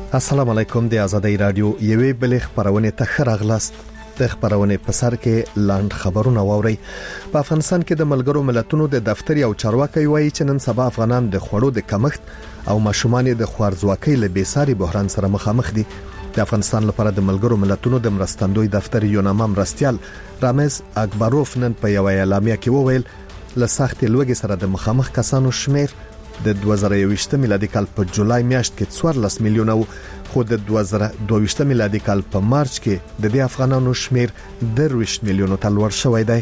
السلام علیکم د آزادۍ رادیو یوې بلې خبرونه ته ښه راغلاست. د خبرونه په سر کې لاند خبرونه واوري. په افغانستان کې د ملګرو ملتونو د دفتر یو چارواکي وایي چې نن سبا افغانان د خوړو د کمښت او ماشومان د خوارځواکۍ له بیساري بحران سره مخامخ دي. د افغانستان لپاره د ملګرو ملتونو د مرستندوی دفتر یوناما مرستيال رامز اکبروف نن په یو اعلامیه کې وویل له سخت لوګي سره د مخامخ کسانو شمیر د 2021 میلادي کال په جولای میاشت کې 14 میلیونه او خو د 2022 میلادي کال په مارچ کې د افغانانو شمیر 10 میلیونو ته لوړ شوی دی.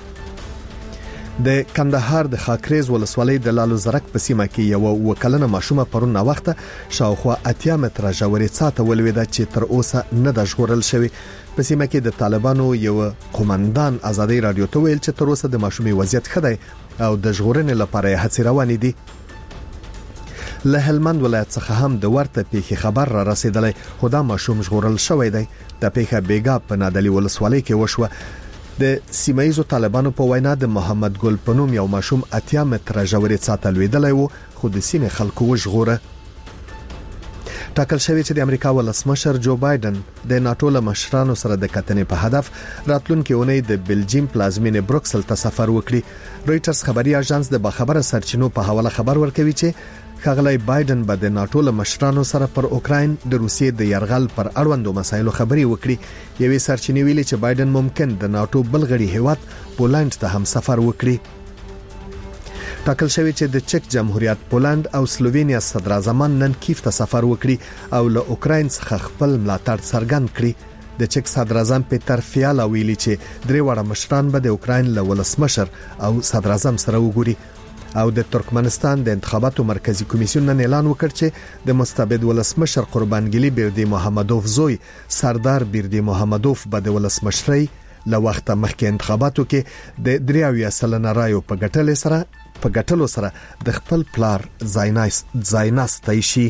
د کندهار د خاکریز ولسوالۍ د لالو زرک په سیمه کې یو وکلنه ماشومه پرون وخت شاوخوا 80 متره ژورې څاته ولويده چې تر اوسه نه د ژغورل شوی. په سیمه کې د طالبانو یو قومندان آزادۍ رادیو ته ویل چې تر اوسه د ماشومې وضعیت ښه دی او د ژغورنې لپاره هڅې روانې دي. له هلمند ولایت څخه هم د ورته پیښې خبر را رسیدلی خو دا ماشوم ژغورل شوی دی. د پیښه بیګا په نادلی ولسوالۍ کې وشوه. د سیمایزو طالبانو په وینا د محمد ګل پنوم یو ماشوم 80 متره ژورې څاته لویدلی وو خو د سیمې خلکو وژغوره. ټاکل شوی چې د امریکا ولسمشر جو بایدن د ناتو له مشرانو سره د کتنې په هدف راتلونکي اونۍ د بلجیم پلازمینې بروکسل ته سفر وکړي. رويټرز خبري اژانس د باخبره سرچینو په حواله خبر ورکوي چې ښاغلی بایدن به د ناتو له مشرانو سره پر اوکراین د روسیې د يرغل پر اړوندو مسایلو خبري وکړي. یوې سرچینې ویلي چې بایدن ممکن د ناتو بلغړي هیواد پولند ته هم سفر وکړي. ټاکل شوی چې د چک جمهوریت پولند او سلووینیا صدر اعظم نن کیف ته سفر وکړي او له اوکراین څخه خپل ملاتړ څرګند کړي. د چک صدر اعظم پیټر فیالا ویلي چې درې وړه مشران به د اوکراین له ولسمشر او صدر اعظم سره وګوري. او د ترکمنستان د انتخاباتو مرکزی کمیسیون نن اعلان وکړ چې د مستبد ولسمشر قربانګلی بیردی محمدوف زوی سردار بیردی محمدوف به د ولسمشرۍ له وخت مخکې انتخاباتو کې د 3% رایو په ګټلو سره د خپل پلار زایناستای شي.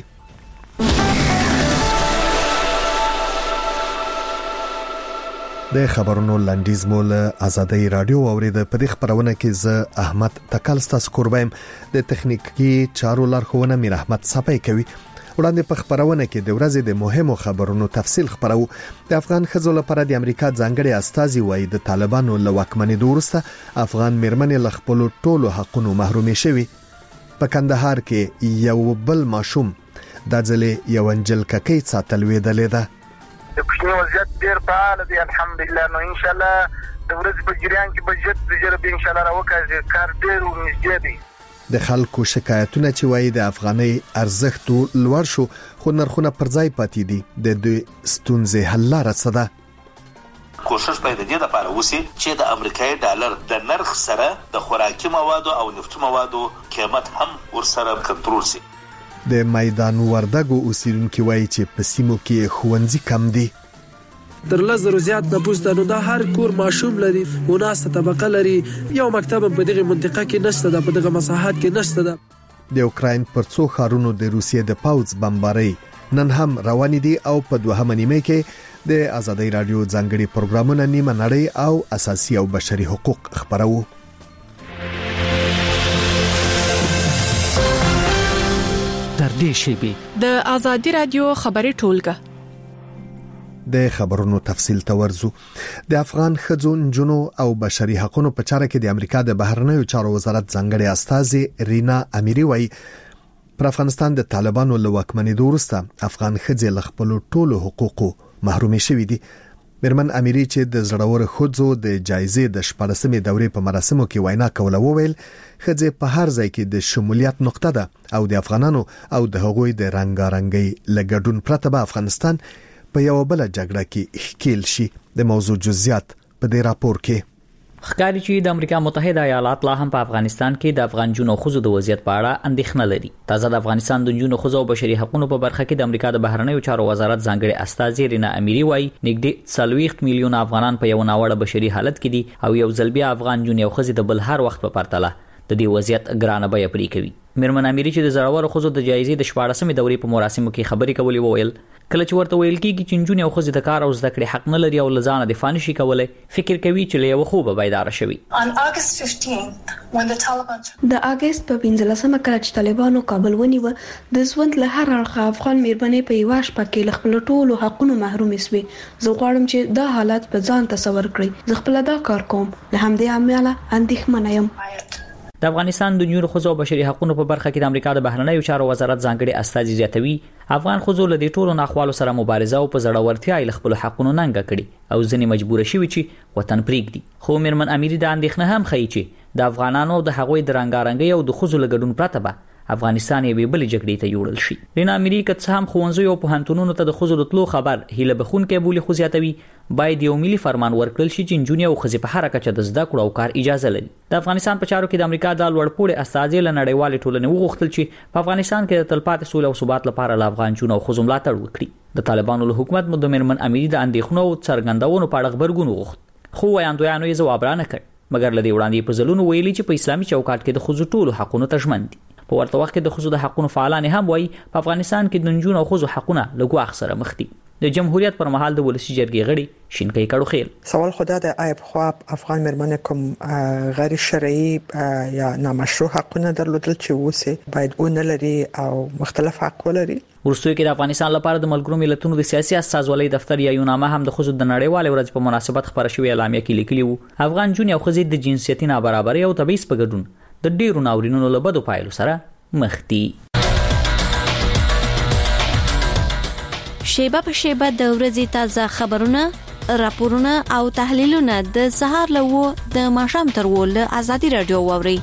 د خبرونو لنډیز مول آزادۍ رادیو اوریده. په دې خبرونه کې زه احمد تکلستا سکوربایم د تخنیکی چارو لارښوونه میر احمد صفای کوي. وړاندې په خبرونه کې د ورځې د مهمو خبرونو تفصیل خبرو. د افغان ښځو لپاره د امریکا ځانګړي استازي وایي د طالبانو له واکمنۍ وروسته افغان میرمنې له خپل ټولو حقونو محرومې شوي. په کندهار کې یو بل ماشوم د ځلې یو انجل ککی ساتل ویدلې ده. د کوچنی وضعیت ډیر فعال دی الحمدلله. نو ان شاء الله د ورځې په جریان کې بجټ د جرب ان شاء الله راوکړي کار ډیر ونږدې دی. د خلکو شکایتونه چې وایي د افغانۍ ارزښت لوړ شو خو نرخونه پر ځای پاتې دي. د دوی ستونزې حل لاره څه ده؟ کوشش باید د دې لپاره وشي چې د امریکایي ډالر د نرخ سره د خوراکي موادو او نفتي موادو قیمت هم ورسره کنټرول شي. د میدان وردګو اوسیدونکو وایي چې په سیمو کې ښوونځي کم دي. در لزر زیات نفوس ده نو دا هر کور ماشوم لري مناسبه طبقه لري. یو مکتب په دغه منطقه کې نشته ده، په دغه مساحت کې نشته ده. د اوکراین پر څو ښارونو د روسیې د پاوځ بمباري نن هم روان دي او په دوهمه نیمه کې د آزادۍ رادیو ځانګړي پروګرامونه نیمه نړۍ او اساسي او بشري حقوق خبرو. د آزادۍ رادیو خبري ټولګه د خبرونو تفصیل تورزو. د افغان ښځو نجونو او بشري حقوقو په چاره کې د امریکا د بهرنیو چارو وزارت ځانګړي استازي رینا امیری وایي پر افغانستان د طالبانو له واکمنۍ وروسته افغان ښځې له خپل ټولو حقوقو محرومې شوې دي. میرمن امیری چې د زړور ښځو د جایزې د 14مې دورې په مراسمو کې وینا کوله وویل ښځې په هر ځای کې د شمولیت نقطه ده او د افغانانو او د هغوی د رنګارنګي لګډون پرته به افغانستان په یو بل جګړه کې ښکیل شي. د موضوع جزئیات په دې راپور کې ښکاري چې د امریکا متحده ایالات لا هم په افغانستان کې د افغان جنو خزو د وضعیت په اړه اندېښنه لري. تازه د افغانستان د جنو خزو او بشري حقوقو په برخه کې د امریکا د بهرنیو چارو وزارت ځانګړي استازي رینا امیری وایي نږدې 40 میلیون افغانان په یو ناوړه بشري حالت کې دي او یو ځل بیا افغان جن یو خزي د بل هر وخت په پرتله د دې وضعیت ګرانه بیه پرې کوي. میرمن امیری چې د زړور خزو د جایزې د 14مې دورې په مراسمو کې خبرې کولې وویل کله چې ورته ویل کېږي چې نجونې او ښځې د کار او زده کړې حق نه لري او له ځانه دفاع نشي کولی فکر کوي چې له یوه خوبه بیداره شوي. د اګست په 15مه کله چې طالبانو کابل ونیوه د ژوند له هر اړخه افغان میرمنې په یوه شپه کې له خپلو ټولو حقونو محرومې شوې. زه غواړم چې دا حالت په ځان تصور کړئ. زه خپله دا کار کوم، له همدې امله اندېښمنه یم. د افغانستان د نجونو ښځو او بشري حقوقو په برخه کې د امریکا د بهرنیو چارو وزارت ځانګړي استازي زیاتوي افغان ښځو له دې ټولو ناخوالو سره مبارزه او په زړورتیا یې خپل حقونو ننګه کړي او ځنې مجبور شوي چې وطن پرېږدي. خو میرمن امیری د اندېښنه هم ښیي چې د افغانانو د هغوی د رنګارنګۍ او د ښځو له ګډون پرته به افغانستان یې بلې جګړې ته یوړل شي. لینا امیری که څه هم ښوونځیو او پوهنتونونو ته د ښځو د تلو خبر هیله بخښونکی بولي، خو زیاتوي باید یو ملي فرمان ورکړل شي چې نجونې او ښځې په هره کچه د زده کړو او کار اجازه لري. د افغانستان په چارو کې د امریکا د لوړپوړي استازي له نړیوالې ټولنې وغوښتل چې په افغانستان کې د تلپاتې سولې او ثبات لپاره له افغان نجونو او ښځو ملاتړ وکړي. د طالبانو له حکومت مو د میرمن امیری د اندېښنو او څرګندونو په اړه غبرګون وغوښت، خو وړاندویانو یې ځواب رانه کړ، مګر له دې وړاندې په ځلونو ویلي چې په اسلامي چوکاټ کې د ښځو ټولو حقونو ته ژمن دي. په ورته وخت کې د ښځو د حقونو فعالان هم وایي په افغانستان کې د نجونو او ښځو حقونه له ګواښ سره مخ دي. د جمهوریت پر مهال د ولسی جرګې غړي شینکۍ کړوخیل سوال خدا د آی په خوا افغان مرمنې کوم غیر شرعي یا نامشروع حقونه درلودل چې وسه باید اون لري او مختلف حق ولري. ورسوي کې د افغانستان لپاره د ملګرو ملتونو د سیاسي استازولۍ دفتر یا یونامه هم د ښځو د نړیوالې ورځ په مناسبت خبره شوې اعلامیه کې لیکلي وو افغان جون او ښځې د جنسیتي نابرابرۍ او تبعیض په ګډون د ډیرو ناورینونو له بدو پایلو سره مخ دي. شیبه په شیبه د ورځې تازه خبرونه، راپورونه او تحلیلونه د سهار له د ماښام تر له آزادي رادیو واوري.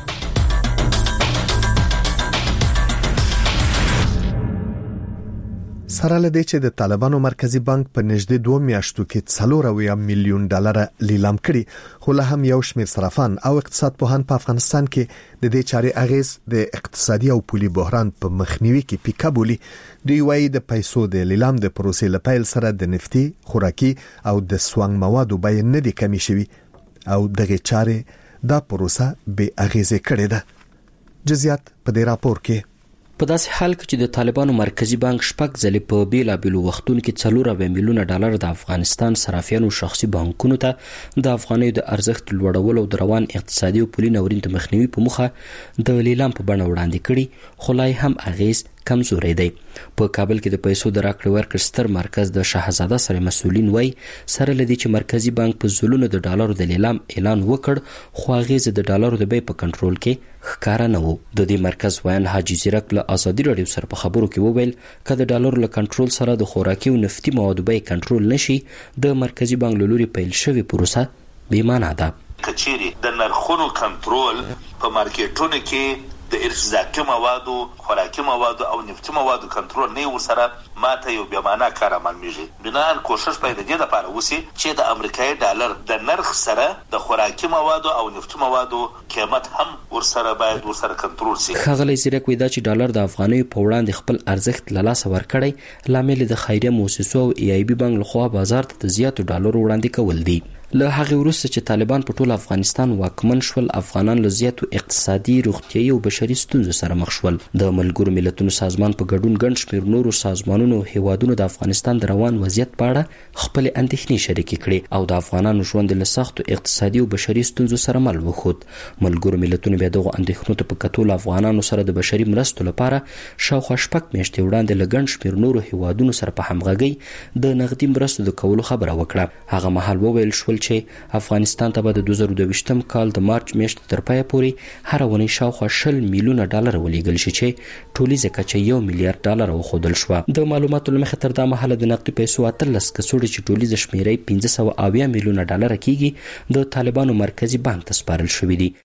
سره لدې چې د طالبانو مرکزی بانک په نږدې 2 میاشتو کې 4 میلیون ډالر لیلام کړي، خو له هم یو شمېر صرافان او اقتصاد پوهان په افغانستان کې د دې چارې اغیز د اقتصادي او پولي بحران په مخنیوي کې پیکا بولی. دوی وایي د پیسو د لیلام د پروسې لپاره سره د نفتي، خوراکي او د سوانګ موادو بیه نه دي کمی شوي او دغه چارې دا پروسه به اغیزه کړې ده. جزئیات په دې راپور کې. په داسې حال کې چې د طالبانو مرکزی بانک شپږ ځلې په بیلابیلو وختونو کې 4 میلیون ډالر د افغانستان صرافیانو شخصي بانکونو ته د افغانیو د ارزښت لوړولو او د روان اقتصادي او پولي ناورین ته مخنیوي په موخه د لیلام په بڼه وړاندې کړي، خو لا هم اغیز کمزوري دی. په کابل کې د پیسو د راکړې ورکړې ستر مرکز د شاهزاده سره مسؤلین وایي سره لدی چې مرکزی بانک په زلونو د ډالرو د لیلام اعلان وکړ، خو اغیز د ډالرو د بیې په کنټرول کې ښکارا نه وو. د دې مرکز ویان حاجی زیرک له آزادي رادیو سره په خبرو کې وویل چې د ډالرو له کنټرول سره د خوراکي او نفتي موادو بیې کنټرول نشي، د مرکزی بانک له لوري پیل شوی پروسه بې معنی ده. کچيري د نرخونو کنټرول په مارکیټونو کې د ارتزاقي موادو، خوراکي موادو او نفتي موادو کنټرول نه ورسره ماته یو بې معنا کار معلومیږي. بنان کوشش باید د دې لپاره وسی چې د امریکایي ډالر د نرخ سره د خوراکي موادو او نفتي موادو قیمت هم ورسره کنټرول شي. خغلی زیرک وی دا چې ډالر د افغانیو په وړاندې خپل ارزښت له لاسه ورکړی لامل د خیریه مؤسسو او ای بی بانک لخوا بازار ته زیاتو ډالرو وړاندې کول دي. له هغه وروسته چې طالبان په ټول افغانستان واکمن شول، افغانان له زیاتو اقتصادي، روغتیايي او بشري ستونزو سره مخ شول. د ملګرو ملتونو سازمان په ګډون ګڼ شمېر نورو سازمانونو او هیوادونو د افغانستان د روان وضعیت په اړه خپل اندېښنې شریکې کړې او د افغانانو ژوند له سختو اقتصادي او بشري ستونزو سره مل وخوت. ملګرو ملتونو بیا دغه اندېښنو ته په کتو افغانانو سره د بشري مرستو لپاره شاوخوا 6 میاشتې وړاندې له ګڼ شمېر نورو هیوادونو سره په همغږۍ د نغدي مرستو د کولو خبره وکړه. هغه مهال وویل شول چې افغانستان ته به د 2022م کال د مارچ میاشتې تر پایه پورې هر ونی شاوخوا 20 میلیونه ډالر ولېږل شي چې ټولیزه کچه 1 میلیارډ ډالر وښودل شوه. د معلوماتو له مخې تر دا مهاله د نقدي پیسو 13 کڅوړې چې ټولیزه شمیرې 580 میلیونه ډالر کېږي د طالبانو مرکزی بانک ته سپارل شوې دي.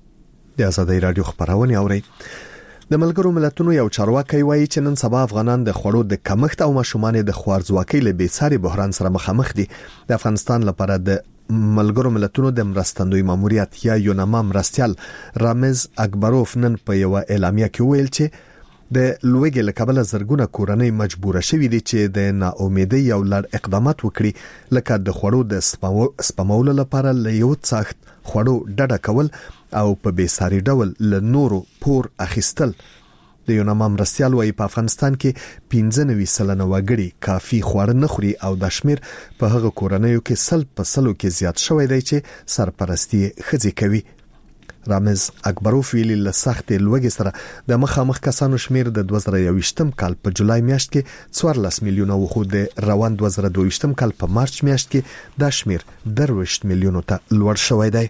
د آزادۍ رادیو خبرونه اوري. د ملګرو ملتونو یو چارواکي وایي چې نن سبا افغانان د خوړو د کمښت او ماشومان د خوارځواکۍ له بیساري بحران سره مخامخ دي. د افغانستان لپاره د ملګرو ملتونو د مرستندوی ماموریت یا یوناما مرستیال رامز اکبروف نن په یو اعلامیه کې ویل چې د لوګي لکبل زرګونه کورنۍ مجبوره شوې دي چې د ناامیدۍ یو لړ اقدامات وکړي لکه د خوړو د سپمولو لپاره له یو څاخت خوړو ډډه کول او په بیساري ډول له نورو پور اخیستل. د یوناما مرستیال وایي په افغانستان کې 95% وګړي کافي خواړه نه خوري او د شمیر په هغه کورنیو کې 100% کې زیات شوی دی چې سرپرستی خځې کوي. رامز اکبروف ویلي له سختې لوږې سره د مخامخ کسانو شمیر د 2021م کال په جولای میاشت کې 14 میلیونه وخو د روان 2022م کال په مارچ میاشت کې د شمیر 20 میلیونو ته لوړ شوی دی.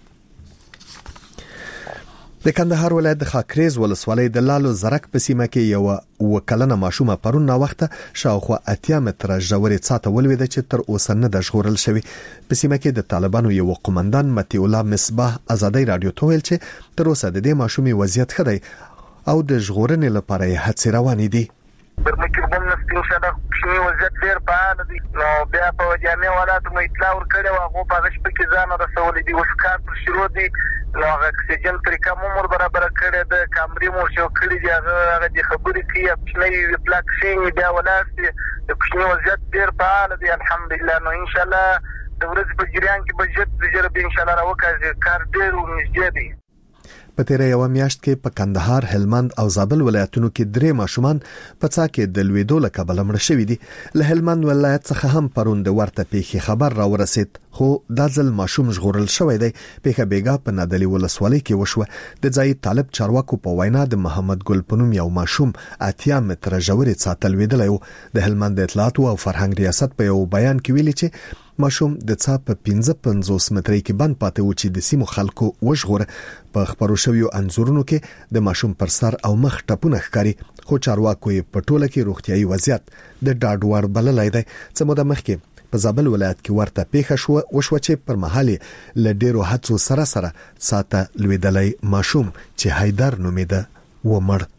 د کندهار ولایت د خاکریز ولسوالۍ د لالو زرک په سیمه کې یو وکلنه ماشومه پرون وخته شاوخوا 80 متره ژورې څاته ولویده چې تر اوسه نه د ژغورل شوی. په سیمه کې د طالبانو یو قومندان متي الله مصباح ازادي رادیو ته ویل چې تر اوسه د دې ماشومې وضعیت ښه دی او د ژغورنې لپاره یې هڅې روانې دي. برمکربم نسبین شده شنی وضعیت ډیر فعال دي. نو بیا په جامع ولایت مو اطلاع ورکړې او هغه په غش په کې ځان رسولې دي. اوس کار پر شروع دي. نو هغه اکسیجن طریقه مو برابر کړې ده. کامرې مو شو کړې دي. هغه د خبرې کې خپلې پلاک شي بیا ولایت د کوچنی وضعیت ډیر فعال دي الحمدلله. نو ان شاء الله د ورځې په جریان کې بجټ د جرب ان شاء الله راوکړي. کار ډیر نږدې دی. په تیره یو میاشت کې په کندهار، هلمند او زابل ولایتونو کې 3 ماشومان په څا کې د لویدو له کبله مړ شوي دي. له هلمند ولایت څخه هم پرون د ورته پیښې خبر راورسید، خو دا ځل ماشوم ژغورل شوی دی. پیښه بیګا په نادلی ولسوالۍ کې وشوه. د ځای طالب چارواکو په وینا د محمد ګل پنوم یو ماشوم 80 متره ژورې څا تلویدلی و. د هلمند اطلاعات او فرهنګ ریاست په یو بیان کې ویلي چې ماشوم د څا په 55 مترې کې بند پاتې و چې د سیمو خلکو وژغوره. په خبرو شویو انځورونو کې د ماشوم پر سر او مخ ټپونه ښکاري، خو چارواکو یې په ټوله کې روغتيایي وضعیت د ډاډ وړ بللی دی. څه موده مخکې په زابل ولایت کې ورته پیښه وشوه چې پر مهال له ډیرو هڅو سره ساته لویدلی ماشوم چې حیدر نومیده ومړ.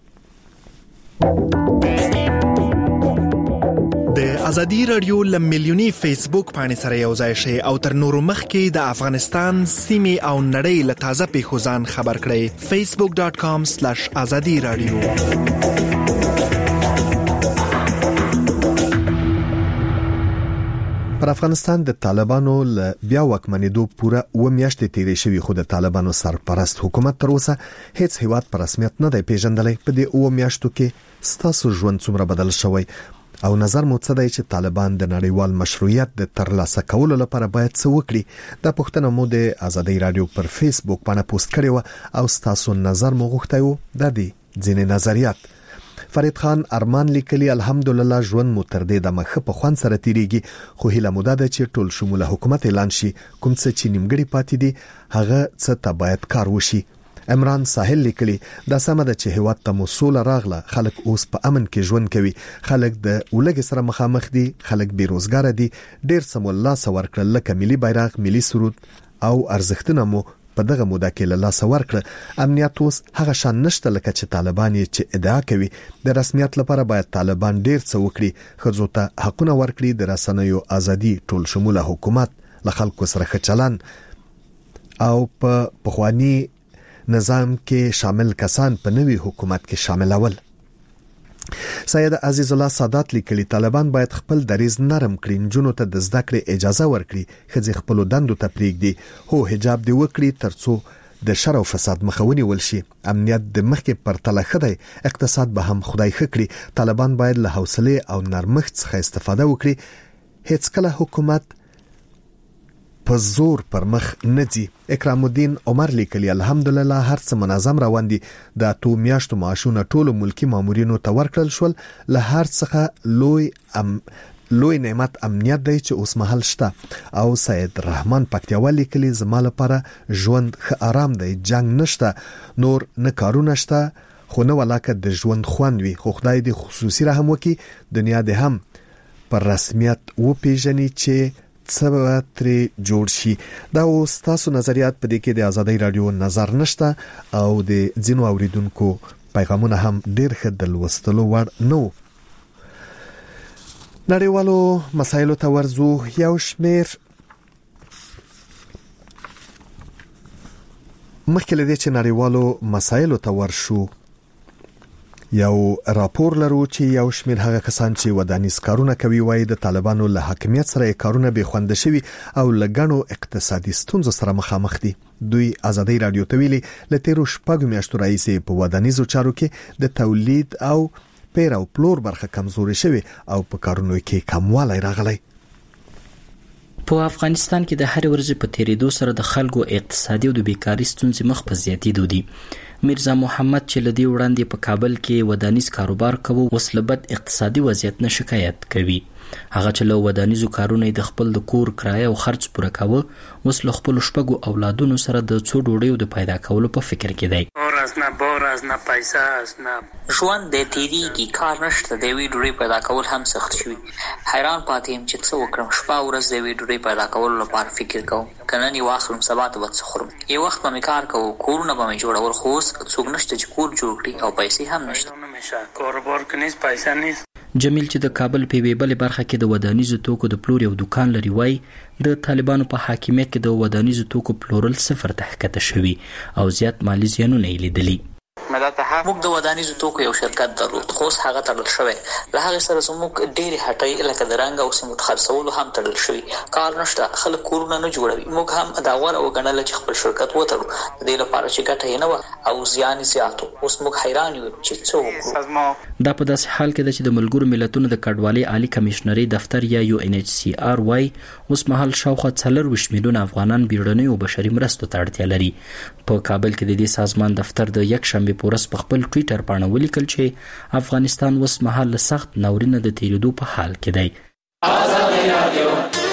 د ازادي رادیو لملیونی فیسبوک باندې سره یو ځای شي او تر نورو مخکې د افغانستان سیمه او نړۍ له تازه پیښو ځان خبر کړئ. facebook.com/azadi radio. پر افغانستان د طالبانو له بیا واکمنېدو پوره و میاشتې تیرې شوې، خو د طالبانو سرپرست حکومت تر اوسه هیڅ هیواد پر رسمیت نه دی پیژندلی. په دې و میاشتو کې ستاسو ژوند څومره بدل شوی او نظر مو څه دی چې طالبان د نړیوال مشروعیت د ترلاسه کولو لپاره باید څه وکړي؟ دا پوښتنه مو د ازادي رادیو پر فیسبوک باندې پوسټ کړې و او ستاسو نظر مو غوښتی و. دا دي ځینې نظریات. فرید خان ارمان لیکلی الحمدلله ژوند مو تر دې د مخه په خوان سره تیریږي، خو هیله مو ده چې ټول شموله حکومت اعلان شي. کوم څه چې نیمګړي پاتې دي هغه څه ته باید کار وشي. عمران ساحل لیکلی دا سمه ده چې هیواد ته موصوله راغله، خلک اوس په امن کې ژوند کوي، خلک د ولګي سره مخامخ دي، خلک بیروزګار دي، ډیر سم الله سور کړل لکه ملي بیرغ، ملي سرود او ارزښتونه مو په دغه موده کې له لاسه ورکړه. امنیت اوس هغه شان نشته لکه چې طالبان چې ادعا کوي. د رسمیت لپاره باید طالبان ډیر څه وکړي، ښځو ته حقونه ورکړي، د رسنیو ازادي، ټول شموله حکومت، له خلکو سره ښه چلن او په پخوانی نظام کې شامل کسان په نوي حکومت کې شاملول. سید عزیز الله سادات لیکلی طالبان باید خپل دریز نرم کړي، نجونو ته د زده کړې اجازه ورکړي، ښځې خپل دندو ته پرېږدي، هو حجاب دی وکړي ترڅو د شر او فساد مخه ونیول شي. امنیت د مخکې پرتله ښه دی، اقتصاد به هم خدای ښه کړي. طالبان باید له حوصله او نرمښت څخه استفاده وکړي. هیڅ کله حکومت په زور پر مخ نه ځي. اکرام الدین عمر لیکلی الحمدلله هر څه منظم روان دي. د 2 میاشتو معاشونه ټولو ملکی مامورینو ته ورکړل شول. له هر څخه لوی نعمت امنیت دی چې اوس مهال شته. او سید رحمان پکتیاوال لیکلی زما لپاره ژوند ښه آرام دی، جنگ نشته، نور نه کارونه شته، خو نه ولاکه د ژوند خوند وي. خو خدای دې خصوصي رحم وکي، دنیا دې هم پر رسمیت وپیژني چې څه ترې جوړ شي. دا اوس تاسو نظریات په دې کې د ازادي رادیو نظر نشته او د ځینو اوریدونکو پیغامونه هم ډېر ښه د لوستلو وړ نه وو. نړیوالو مسایلو ته ورځو. یو شمیر مخکې له دې چې نړیوالو مسایلو ته ورشو، یو راپور لرو چې یو شمېر هغه کسان چې ودانیز کارونه کوي وایي د طالبانو له حاکمیت سره کارونه به خوند شوي او لګڼو اقتصادي ستونزو سره مخامخ دي. دوی ازادي رادیو ته ویلي ل تیرو شپږ میاشتو راځي په ودانیزو چارو کې د تولید او پیر او پلور برخه کمزوري شوي او په کارونو کې کموالی راغلی. په افغانستان کې د هر ورځې په تیریدو سره د خلکو اقتصادي او د بیکاری ستونزې مخ په زیاتېدو دي. میرزا محمد چې لدی وړاندې په کابل کې ودانیز کاروبار کوي اوس له بد اقتصادي وضعیت نه شکایت کوي. هغه چې له ودانیزو کارونه د خپل د کور کرایه او خرج پوره کوي اوس له خپل شپږو اولادونو سره د څو ډوډۍ د پیدا کولو په فکر کې دی. بورز نه پیسې نه ژوند د تیریږي کار نشته د وی ډوډۍ پیدا کول هم سخت شوی. حیران پاتې يم چې څه وکړم. شپه ورځ د وی ډوډۍ پیدا کول لپاره فکر کوم. کنه نی واخلم سبا ته وڅ خورم. یو وخت به کار کوم کورونه به جوړول خو څوک نشته چې کور جوړ کړي او پیسې هم نشته. کاروبار کې نس پیسې نس. جمیل چې د کابل په ویبل برخه کې د ودانیزو توکو د پلور یو دکان لري وای د طالبانو په حاکمیت کې د ودانیزو توکو پلورل صفر ته ښکته شوي او زیات مالی زیانونه یې لیدلي. موږ د ودانیزو توکو یو شرکت درلود خو هغه تړل شوی. له هغه سره زموږ ډېری هټۍ لکه د رنګ او سمټ خرڅولو هم تړل شوی. کار نشته خلک کورونه نه جوړوي. موږ هم دا غوړه وګڼل چې خپل شرکت وتړو د دې لپاره چې ګټه یې نه و او زیان زیاتو. اوس موږ حیران یو چې څه وکړو. دا په داسې حال کې چې د ملګرو ملتونو د کډوالۍ عالی کمشنري دفتر یا UNHCR وای اوس مهال شاوخوا 40 میلیون افغانان بیړنۍ او بشري مرستو ته اړتیا لري. په کابل کې د دې سازمان دفتر د یک شنبه پورس په خپل ټوئیټر باندې ولیکل چې افغانستان اوس مهال سخت ناورینه د تیریدو په حال کې دی. ازادي رادیو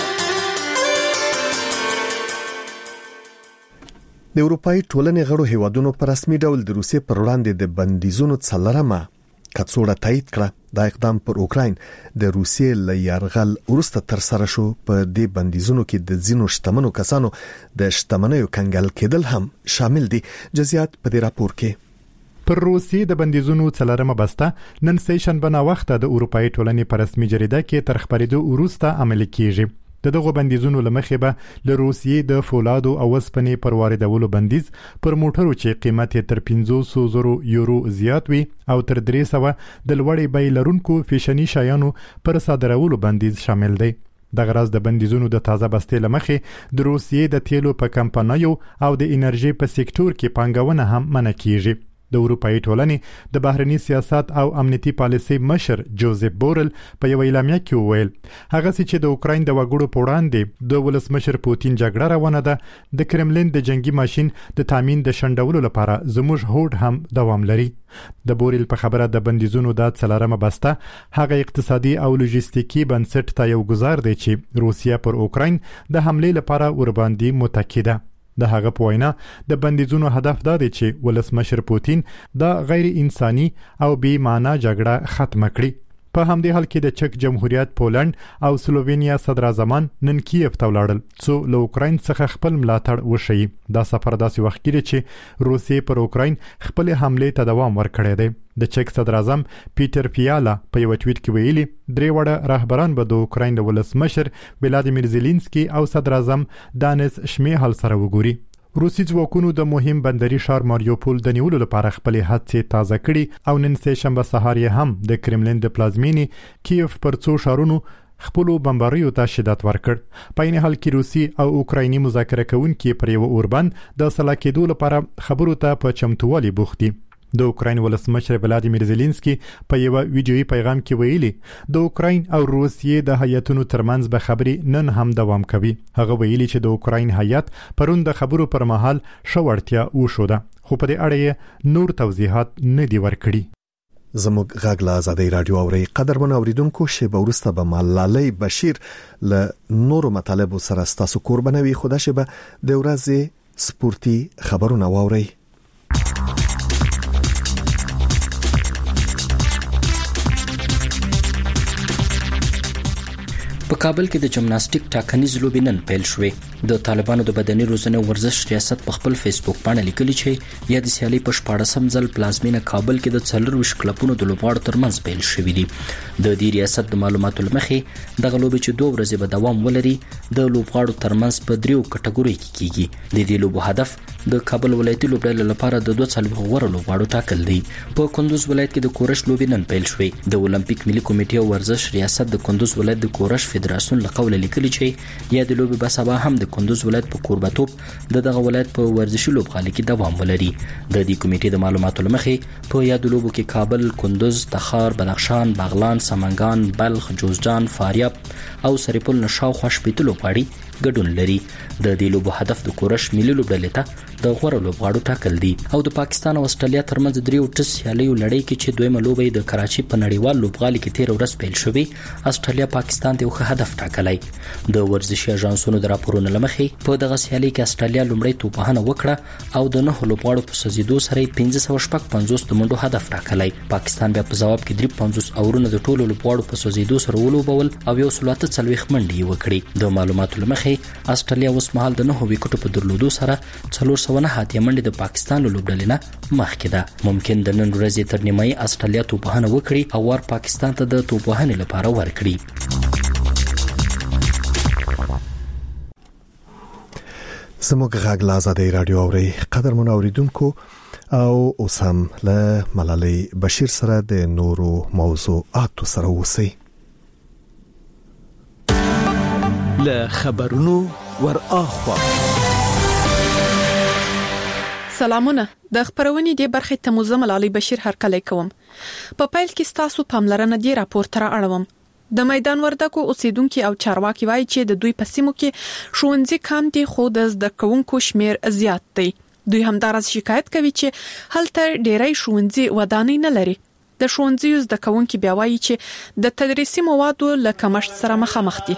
د اروپאי ټولنې غړو هیوادونو په رسمي ډول د روسیې پر وړاندې د بندیزونو څلرمه کڅوړه تایید کړه. دا اقدام پر اوکراین د روسیې له یرغل وروسته تر سره شو. په دې بندیزونو کې د ځینو شتمنو کسانو د شتمنیو کنګل کېدل هم شامل دي. جزئیات په دې راپور کې. پر روسیې د بندیزونو څلرمه بسته نن سه شنبه نا وخت د اروپאי ټولنې په رسمي جریده کې تر خبرېدو وروسته عملي کیږي. دغه بندیزونو لمخې به له روسیې د فولادو او وسپنې پر واردولو بندیز پر موټرو چې قیمت یې تر 500 یورو زیات وي او تر 300 د لوړې بیې لرونکو فیشني شیانو پر صادرولو بندیز شامل دی. د غراز د بندیزونو د تازه بستې لمخې د روسیې د تیلو په کمپنیو او د انرژي په سکتور کې پانګونه هم منع کیږي. د اروپאי ټولنې د بهرنی سیاست او امنیتي پالیسي مشر جوزف بورل په یو اعلامیه کې وویل هغه چې د اوکراین د وګړو په وړاندې د ولسمشر پوتین جګړه روانه ده د کرملین د جنگي ماشين د تامین د شندولو لپاره زموږ هوډ هم دوام لري. د بورل په خبره د بندیزونو د څلرمه بسته هغه اقتصادي او لوجستیکي بنسټ ته یو گزار دی چې روسیه پر اوکراین د حمله لپاره ورباندې متکی ده. د هغه په وینا د بندیزونو هدف دا دی چې ولسمشر پوتین دا غیر انساني او بې معنا جګړه ختم کړي. په همدې حال کې د چک جمهوریت پولند او سلووینیا صدر اعظمان نن کیف ته ولاړل څو له اوکراین څخه خپل ملاتړ وشي. دا سفر داسې وخت کې چې روسیې پر اوکراین خپل حمله ته دوام ورکړی دی. د چک صدر اعظم پیټر فیالا په یو ټویټ کې ویلي درې وړه رهبران به د اوکراین د ولسمشر ولادیمیر زيلنسکي او صدر اعظم دانیس شمیهل سره وګوري. روسي ځواکونو د مهم بندري ښار ماریوپول د نیولو لپاره خپل هڅې تازه کړي او نن سه شنبه سهار یې هم د کرملین د پلازمینې کیف پر څو ښارونو خپل بمباریو ته شدت ورکړ. په این حال کې روسي او اوکرایني مذاکره کوونکي پر یو اوربند د سلا کېدو لپاره خبرو ته په چمتووالي بوخت دي. د اوکراین ولسمشر ولادیمیر زيلنسکي په یو ویډیوي پیغام کې ویلي د اوکراین او روسیې د هیاتونو ترمنځ به خبري نن هم دوام کوي. هغه ویلي چې د اوکراین هیات پرون د خبرو پر مهال شوړتیا وشوده خو په دې اړه نور توضیحات نه دی ورکړي. زموږ غږ له ازادي رادیو اوري قدرمن اوریدونکو شیبه ورسته به ملالۍ بشیر له نورو مطالبو سره ستاسو قربانوي خدا شیبه د ورځې سپورتي خبرونه واوري. په کابل کې د جمناستیک ټاکنیز لوبې نن پیل شوې. د طالبانو د بدني روزنې ورزش ریاست په خپل فیسبوک باندې لیکلي چې یا د سیالي په 14 ځل پلازمینه کابل کې د 24 کلبونو د لوبغاړو ترمنځ پیل شوې دي. د دې ریاست د معلوماتو لمخې دغه لوبې چې 2 ورځې به دوام ولري د لوبغاړو ترمنځ په 3 کټګوري کې کیږي. د دې لوبو هدف د کابل ولایتي لوبډلې لپاره د 2 غوړو لوبغاړو ټاکل دی. په کندوز ولایت کې د کورش لوبې نن پیل شوې. د اولمپیک ملي کمیټې او ورزش ریاست د کندوز ولایت د کورش فدراسیون له قوله لیکلي چې یا د لوبې به سبا هم د کندوز ولایت په کوربتوب دغه ولایت په ورزشي لوبغالي کې دوام ولري. د دې کمیټې د معلوماتو لمخې په یاد لوبو کې کابل، کندوز، تخار، بدخشان، بغلان، سمنګان، بلخ، جوزجان، فاریاب او سرپل نشاوخوا شپېته لوبغاړي ګډون لري. د دې لوبو هدف د کورش ملي لوبډلې ته د غوړو لوبغاړو ټاکل دي. او د پاکستان او استرالیا ترمنځ 3 ټس سیالیو لړۍ کې چې دویمه لوبه د کراچي په نړیوال لوبغالي کې 13 ورځ پیل شوې، استرالیا پاکستان ته یو هدف ټاکلی. د ورزشي اژانسونو د راپورونو لمخې په دغه سیالي کې استرالیا لومړی توپخانه وکړه او د 9 لوبغاړو په سوځیدو سره 1550 د منډو هدف ټاکلی. پاکستان بیا په جواب کې 53 اورونه د ټولو لوبغاړو په سوځیدو سره ولوبول او 140 منډې وکړي. د معلوماتو لمخې استرالیا اوس مهال د 9 وکټو په درلودو سره 409 منډې د پاکستان لوبډلې نه مخکې ده. ممکن د نن ورځې تر نیمایي استرالیا توپخانه وکړي او ور پاکستان ته د توپخانې لپاره ورکړي. زموږ غږ لا آزادۍ رادیو اوري. قدرمن اوریدونکو او اوس هم له ملالۍ بشیر سره د نورو موضوعاتو سره اوسئ. له خبرونو ور اخوا سلامونه. د خبرونې د برخې ته مزمل علي بشیر هرکلی کوم. په پیل کې ستاسو پاملرنه دی راپور تر اړوم. د میدان وردګو اوسیدونکو او چارواکي وایي چې د دوی په سیمو کې ښوونځي کم دي خو د زده کوونکو شمیر زیات دی. دوی همدارس شکایت کوي چې هلته ډېری ښوونځي ودانۍ نه لري. د ښوونځیو زده کوونکي بیا وایي چې د تدریسي موادو له کمښت سره مخامخ دي.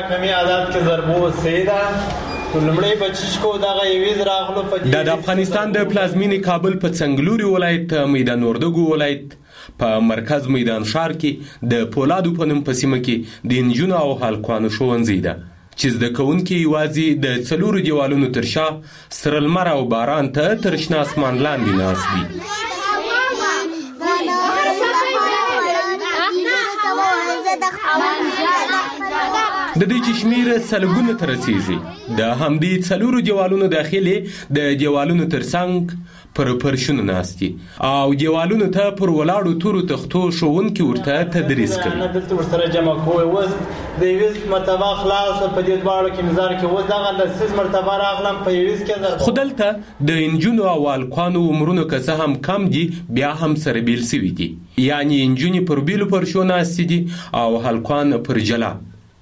د افغانستان د پلازمینې کابل په څنګلوري ولایت میدان وردګو ولایت په مرکز میدان شهر کې د پولادو په نوم په سیمه کې د انجونو او هلکانو ښوونځی ده چې زده کوونکي یوازې د 4 دیوالونو تر شا سره لمر او باران ته تر شنه اسمان لاندې ناست دي. د دې چشمیر سلګونه تر رسیږي. د همدې 4 دیوالونو داخلي د دیوالونو ترڅنګ پر پرشونو ناستي او دیوالونو ته پر ولاړو تورو تختو ښوونکي ورته تدریس کوي. دلته ورسره جمع کوي اوس د یوز مرتبه خلاص په دې دواړو کې مزار کې اوس دغه د سیس مرتبه راغلم په یوز کې خو دلته د انجونو او هلکانو عمرونو که څه هم کم دي بیا هم سره بیل سوي دي. یعنی انجونې پر بیلو پرشو ناستي دي او هلکان پر جلا.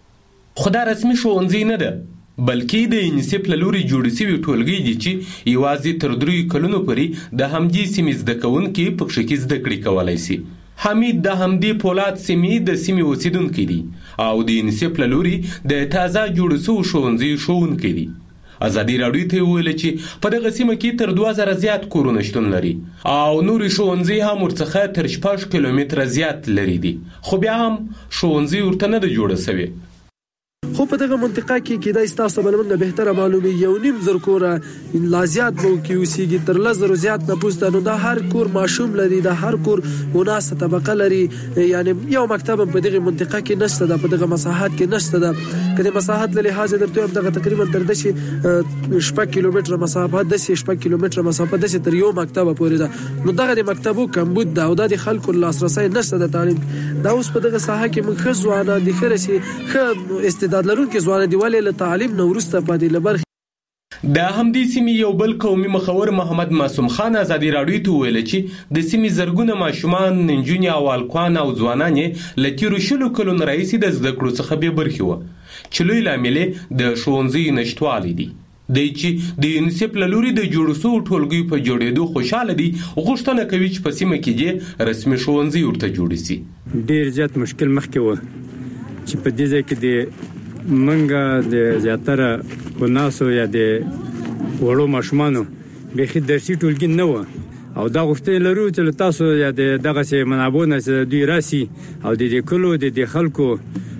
خو دا رسمي ښوونځی نه ده بلکې د یونیسف له لوري جوړ شوي ټولګي دي چې یوازې تر 3 کلونو پورې د همدې سیمې زده کوونکي په کښې کې زده کړې کولی شي. حمید د همدې پولاد سیمې د سیمې اوسیدونکی دی او د یونیسف له لوري د تازه جوړ شوو ښوونځیو ښوونکی دی. ازادي راډیو ته ویل چې په دغه سیمه کې تر 2000 زیات کورونه شتون لري او نورې ښوونځي هم ورڅخه تر 6 کیلومتره زیات لري دي. خو بیا هم ښوونځي ورته نه ده جوړه شوې. خو په دغه منطقه کې کېدای ستاسو بلمنه بهتره معلومي 1.5 کوره لا زیات مو کې اوسېږي تر 1000 زیات نفوس ده. نو دا هر کور ماشوم لري، دا هر کور وناسه طبقه لري. یعنی یو مکتب په دغه منطقه کې نشته ده، په دغه مساحت کې نشته ده. کله مساحت له لحاظ درته دغه تقریبا تر 10 کیلومتره مسافت، 10 کیلومتره مسافت د تر یو مکتب پورې ده. نو دغه مکتبو کمبود ده او د خلکو لاسرسي نشته د تعلیم. دا اوس په دغه ساحه کې موږ خزوانه د خرسي خ استعداد لرونکو ځوانان دیواله له تعلیم نو ورسته پاتې لبر. د همدې سیمې یو بل قومي مخور محمد معصوم خان ازادي راډیو ته ویل چې د سیمې زرګونه ماشومان، نجونې او هلکان او ځوانان له تیرو 20 کلونو راهیسې د زده کړو څخه بې برخې وو چې لوی لامل د ښوونځیو نشتوالی دی. دی چې د یونیسف له لوري د جوړ شوو ټولګیو په جوړېدو خوشحاله دي، غوښتنه کوي چې په سیمه کې دې رسمي ښوونځي ورته جوړ شي. ډېر زیات مشکل مخکې و چې په دې ځای کې د منګه د زیاتره وناسو یا د وړو ماشومانو بیخي درسي ټولګي نه و او دا غوښتنه لرو چې تاسو یا دغه سي منابونه دوی راسي او د کلو د خلکو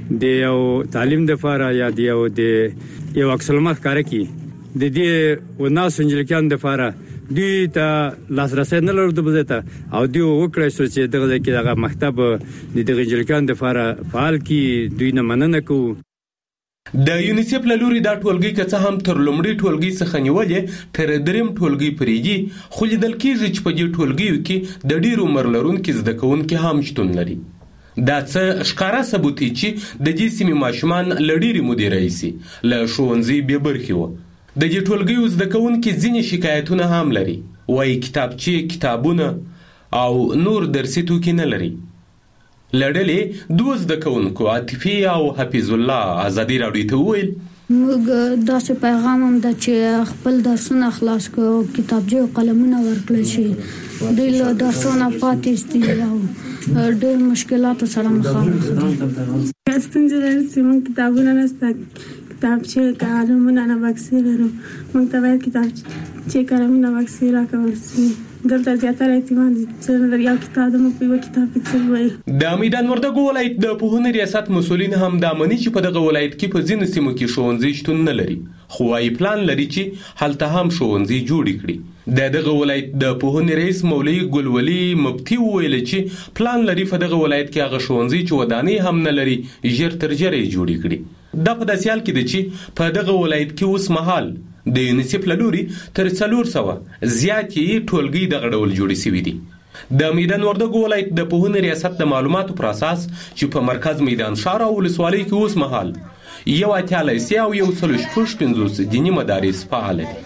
د یو تعلیم د لپاره یا د یو عکس العمل کار کوي د دې وناس انجلیکان د لپاره دوی ته لاسرسي نه لري د بزته او دوی وکړای شو چې دغه کې دغه مکتب د انجلیکان د لپاره فعال کی دوی نه مننه کوي. د یونیسف له لوري دا ټولګي که څه هم تر لومړي ټولګي څخه نیولې تر دریم ټولګي پرېږي خو لیدل کېږي چې په دې ټولګیو کې د ډېرو عمر لرونکي زده کوونکي هم شتون لري. دا څه ښکاره ثبوت دی چې د دې سیمې ماشومان له ډېرې مودې راهیسې له ښوونځي بې برخې وو. د دې ټولګیو زده کوونکي ځینې شکایتونه هم لري، وایي کتابچې، کتابونه او نور درسي توکي نه لري. له ډلې دوه زده کوونکو عاطفي او حفیظ الله ازادي راډیو ته وویل موږ داسې پیغام هم ده چې خپل درسونه خلاص کړو، کتابچې او قلمونه ورکړل شي. دوی له درسونه پاتې دي او ډېر مشکلاتو سره مخامخ دي. ستونزې لري چې موږ کتابونه نشته، کتابچې قلمونه نه بکسې لرو. موږ ته باید کتابچې قلمونه بکسې راکول شي. دلته زیاتره اعتماد چې یو کتاب د موږ په یو کتاب کې وایي. د میدان وردګو ولایت د پوهنې ریاست مسؤلین هم دا مني چې په دغه ولایت کې په ځینو سیمو کې ښوونځي شتون نه لري، خو وايي پلان لري چې هلته هم ښوونځي جوړ کړي. د دغه ولایت د پوهنې رئیس مولوي ګلولي مبتي وویل چې پلان لري په دغه ولایت کې هغه ښوونځي چې ودانۍ هم نه لري ژر تر ژره یې جوړ کړي. دا په داسې حال کې دی چې په دغه ولایت کې اوس مهال د یونیسف له لوري تر 400 زیاتې ټولګي دغه ډول جوړې شوي دي. د میدان وردګو ولایت د پوهنې ریاست د معلوماتو پر اساس چې په مرکز میدان ښار او ولسوالۍ کې اوس مهال 1 او 1 دیني مدارس فعال دي.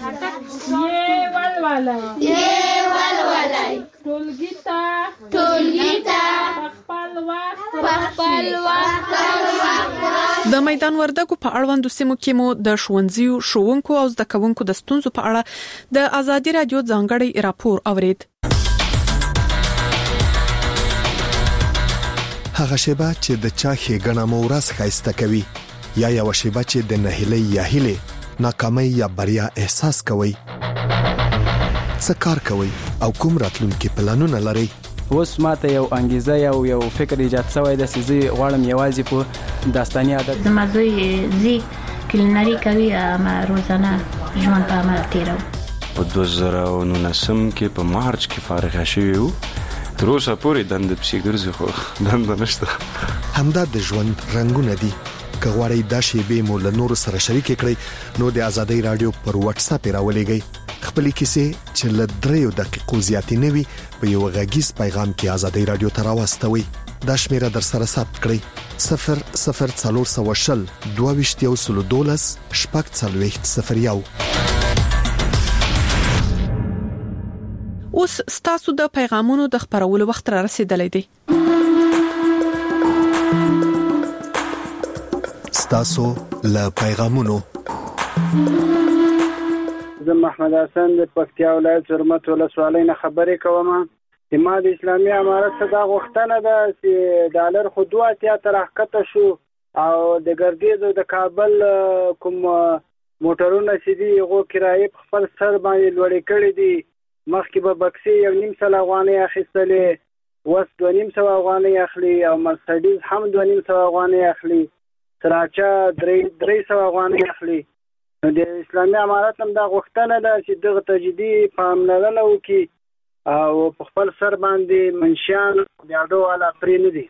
د میدان وردګو په اړوندو سیمو کې مو د ښوونځیو ښوونکو او زده کوونکو د ستونزو په اړه د ازادي رادیو ځانګړی راپور اورید. هغه شیبه چې د چا ښېګڼه مو ورځ ښایسته کوي یا یو شیبه چې د نهیلۍ یا هیلې ناکامۍ یا بریا احساس کوي. څه کار کوي او کوم راتلونکي پلانونه لري؟ اوس ماته یو انګیزه یو فکر ایجاد شوی د سيزي غواړم یوازې په داستاني عادت زما زوی زی کلینری کوي ما روزانه ژوند په عمل تیرو. په 2019 کې په مارچ کې فارغ شوی وو، تر اوسه پورې دند پسې ګرځي خو دند نشته. همدا د ژوند رنگونه دي. که غواړئ دا شیبې مو له نورو سره شریک کړئ نو د ازادۍ رادیو پر واتس اپ راولېږئ. خپل کیسې چې له 3 دقیقو زیاتې نه وي په یو غږیز پیغام کې ازادۍ رادیو ته راوستوي. دا شمیره در سره ثبت کړئ 00420 22 14 اوس ستاسو د پیغامونو د خبرولو وخت را رسیدلی دی. ستاسو له پیغامونو زه محمد حسن د پکتیا ولایت زرمت ولسوالۍ نه خبرې کوم. ما د اسلامي امارت څخه غوښتنه ده چې ډالر خو 2 تر حقته شو او د ګردیز او د کابل کوم موټرونه چې دي هغه کرایه په خپل سر باندې لوړې کړې دي. مخکې به بکسي 1.5 افغانۍ اخیستلې، اوس 2.5 افغانۍ اخلي او مرسډیز هم 2.5 افغانۍ اخلي، سراچا 300 افغانۍ اخلي. د اسلامي امارت هم دا غوښتنه ده چې دغه تجدید پاملرنه وکړي او په خپل سر باندې منشان یادو والا پرې نه دي.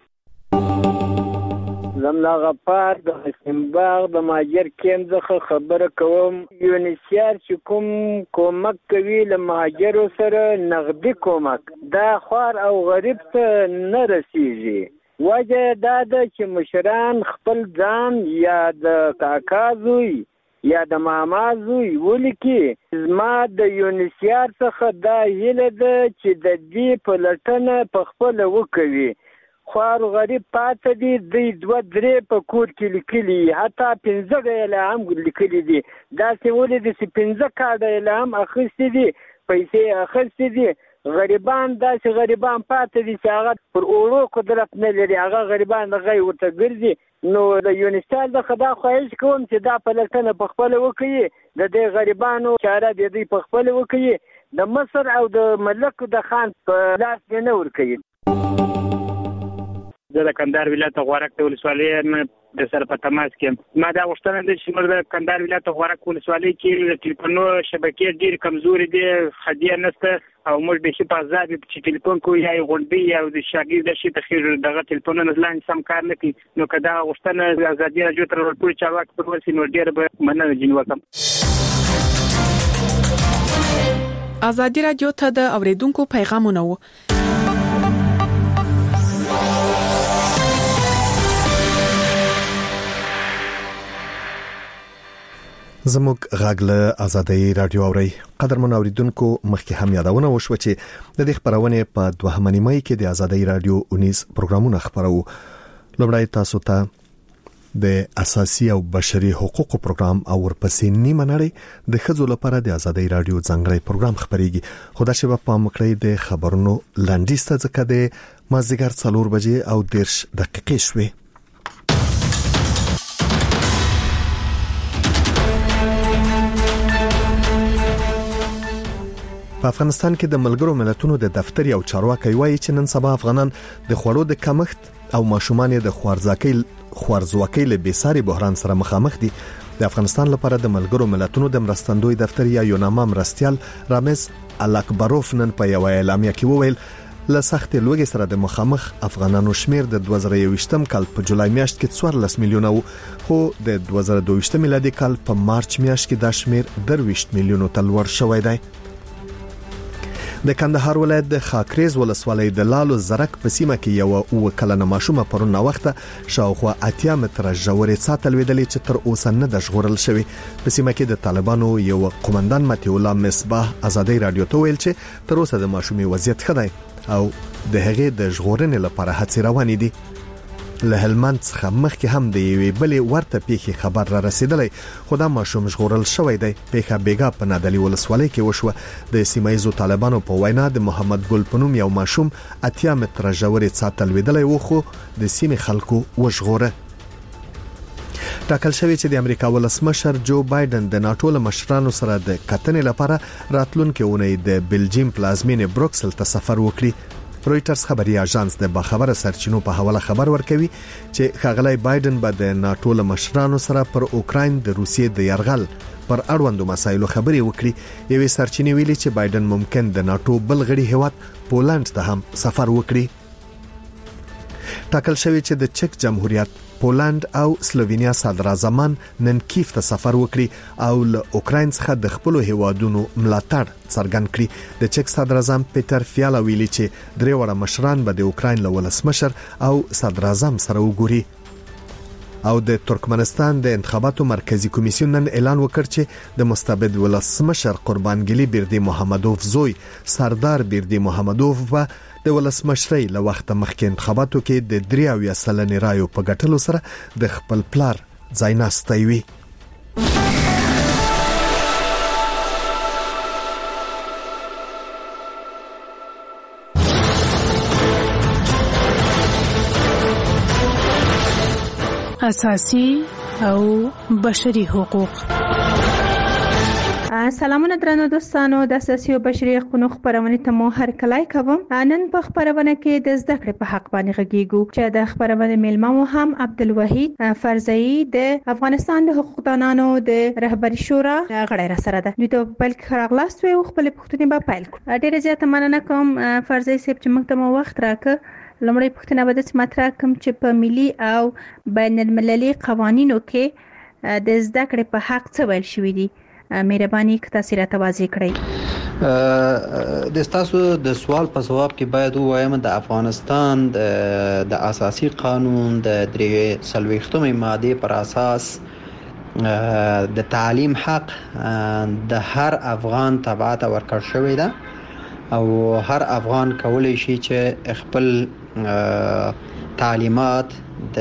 زملا غفار د حسینباغ د مهاجر کیم څخه خبره کوم. یونیسیار چې کوم کومک کوي له مهاجرو سره نغدي کومک دا خوار او غریب ته نه رسیږي. وجه دا ده چې مشران خپل ځان یا د کاکا زوی یا د ماما زوی ولیکي. زما د یونیسیار څخه دا هیله ده چې د دې په لټنه په خپل وکوي. خوار غریب پاتې دي، دوی 2-3 په کور کې لیکلي، حتی 15 ډیله هم لیکلي دي. داسې ولې چې 15 کارډه هم اخیستې دي، پیسې اخیستې دي. غریبان داسې غریبان پاتې دي چې هغه پر اورو قدرت نه لري، هغه غریبان دغه ورته ګرځي. نو د یونیسال د خدا خواهش کوم چې دا پلټنه په خپل وکړي، د دې غریبانو چاره د دې په خپل وکړي، د مصر او د ملک د خان په لاس نه ورکړي. زه د کندهار ولایت غوړک ولسوالۍ د سره په تماس کې ما دا غوښتنه ده چې موږ د کندهار ولایت غوړک ولسوالۍ کې ټلیفونو شبکې ډېر کمزوري دي خدي نشته او موږ به شي په ځای چې ټلیفون کوی یا غونډي یا د شاګرد د شي تخیر دغه ټلیفونونه ځلان سم کار نه کوي نو کدا غوښتنه ازادي راځي تر ټول چارواکي پر ورسې نو ډېر به مننه جن وکم. ازادي راډیو ته د اوریدونکو پیغامونه وو. زموږ غاګله ازادي راډیو اوري قدرمن اوریدونکو مخکې هم یادونه وشو چې د دې خبرونه په 2 مې کې د ازادي راډیو 19 پروګرامونه خبرو لومړی تاسو ته د اساسي او بشري حقوقو پروګرام او ورپسې نیمه نړۍ د ښځو لپاره د ازادي راډیو ځانګړی پروګرام خبريږي خو دا شی په مکړې د خبرونو لاندې ځکه د مازیګر 4 بجې او 10 دقیقې شوي. په افغانستان کې د ملګرو ملتونو د دفتر یو چارواکي وایي چې نن سبا افغانان د خوړو د کمښت او ماشومان د خوارځواکۍ له بیساري بحران سره مخامخ دي. د افغانستان لپاره د ملګرو ملتونو د مرستندوی دفتر یا یوناما مرستيال رامز الاکبروف نن په یو اعلامیه کې وویل له سخت لوګي سره د مخامخ افغانانو شمیر د 2023م کال په جولای میاشت کې 14 میلیونه خو د 2022 میلادي کال په مارچ میاشت کې دا شمیر 23 میلیونو ته لوړ شوی دی. د کندهار ولایت د خاکریز ولسوالۍ د لالو زرک په سیمه کې یو وکلنه ماشومه پرونه وخته شاوخوا 80 متره ژورې ساتل ویدلې چې تر اوسه نه د ژغورل شوی. په سیمه کې د طالبانو یو قومندان متي الله مصباح ازادي رادیو ته ویل چې تر اوسه د ماشومې وضعیت ښه دی او د هغې د ژغورنې لپاره هڅې روانې دي. له هلمند څخه مخکې هم د یوې بلې ورته پیښې خبر را رسیدلی خو دا ماشوم ژغورل شوی دی. پیښه بیګا په نادلی ولسوالۍ کې وشوه. د سیمایزو طالبانو په وینا د محمد ګل پنوم یو ماشوم 80 متره ژورې ساتل ویدلی و خو د سیمې خلکو وژغوره. ټاکل شوی چې د امریکا ولسمشر جو بایدن د ناتو له مشرانو سره د کتنې لپاره راتلونکي اونۍ د بلجیم پلازمینې بروکسل ته سفر وکړي. رويټرز خبري اژانس د باخبره سرچینو په حواله خبر ورکوي چې ښاغلی بایدن به د ناتو له مشرانو سره پر اوکراین د روسیې د يرغل پر اړوندو مسایلو خبري وکړي. یوې سرچینې ویلي چې بایدن ممکن د ناتو بل غړي هیواد پولند ته هم سفر وکړي. ټاکل شوی چې د چک جمهوریت پولند او سلووینیا صدراعظمان نن کیف ته سفر وکړي او له اوکراین څخه د خپل هیوادونو ملاتړ څرګند کړي. د چک صدراعظم پیټر فیالا ویلي چې درې وړه مشران به د اوکراین له ولسمشر او صدراعظم سره وګوري. او د ترکمنستان د انتخاباتو مرکزی کمیسیون نن اعلان وکړ چې د مستبد ولسمشر قربانګلی بیردی محمدوف زوی سردار بیردی محمدوف و د ولسمشرۍ له وخت مخکې انتخاباتو کې د 3% رایو په ګټلو سره د خپل پلار ځای ناستی وي. اساسي او بشري حقوق. سلامونه درنو دوستانو، د اساسي او بشري حقوقو خبرونه ته مو هر کله کوم. نن په خبرونه کې د زده کړې په حق باندې غږیږو چې د خبرونه میلمه مو هم عبدالوحید فرزئی د افغانستان د حقوقدانانو د رهبری شورا غړی را سره ده. دوی ته بل خراغلاست وي خپل پوښتنې به پیل کړو. ډیره زیاته مننه کوم فرزئی صاحب چې موږ ته مو وخت راکړ. لومړی پوښتنه به د مطرح کوم چې په ملي او بین المللي قوانینو کې د زده کړې په حق څه ویل شوی دي. مهرباني که تاسو راته واضح کړئ. د تاسو د سوال په جواب کې باید وایم د افغانستان د اساسي قانون د 3 ماده پر اساس د تعلیم حق د هر افغان تبعات ورکړ شوی ده او هر افغان کولای شي چې خپل تعلیمات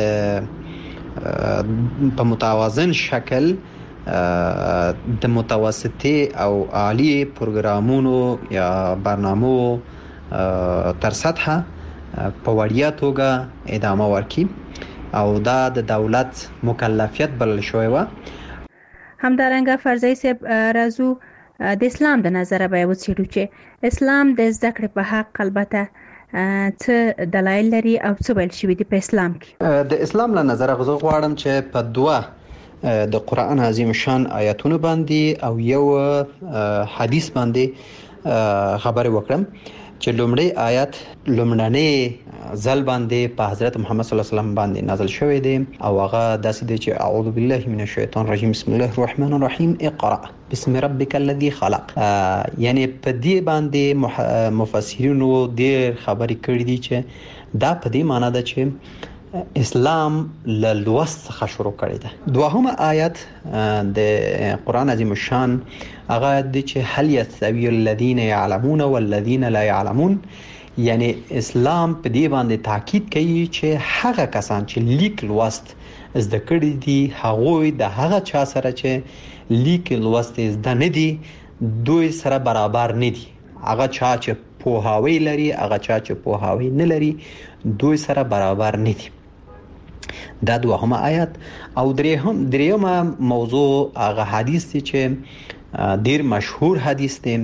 په متوازن شکل د متوسطي او عالی پروګرامونو یا برنامو تر سطحه په وړیا توګه ادامه ورکړي او دا د دولت مکلفیت بلل شوی و. همدارنګه فرزئی صاحب راځو د اسلام د نظره به وڅېړو چې اسلام د زده کړې په حق البته څه دلایل لري او څه ویل شوی دی په اسلام کې؟ د اسلام له نظر غوښ غواړم چې په دوه د قرآن عظیم شان آیاتونه باندې او یو حدیث باندې خبرې وکړم چې لومړی آیات لومړنی ځل باندې په حضرت محمد صلی الله علیه وسلم باندې نازل شوی دی او هغه داسې دی چې اعوذ بالله من الشیطان الرجیم بسم الله الرحمن الرحیم اقرأ بسم ربک الذی خلق. یعنی په دې باندې مفسرینو ډېر خبرې کړې دي چې دا په دې معنی ده چې اسلام له لوست څخه شروع کړی ده. دوهمه آیت د قرآن عظیم شان هغه د چې هل یستوی الذین یعلمون والذین لا یعلمون، یعنی اسلام په دې باندې تاکید کوي چې هغه کسان چې لیک لوست زده کړی دي هغه د هغه چا سره چې لیک لوست زده نه دي دوی سره برابر نه دي. هغه چا چې پوهاوی لري هغه چا چې پوهاوی نه لري دوی سره برابر نه دي. دا دوهمه آیت. او دریمه موضوع هغه حدیث دی چې ډیر مشهور حدیث دی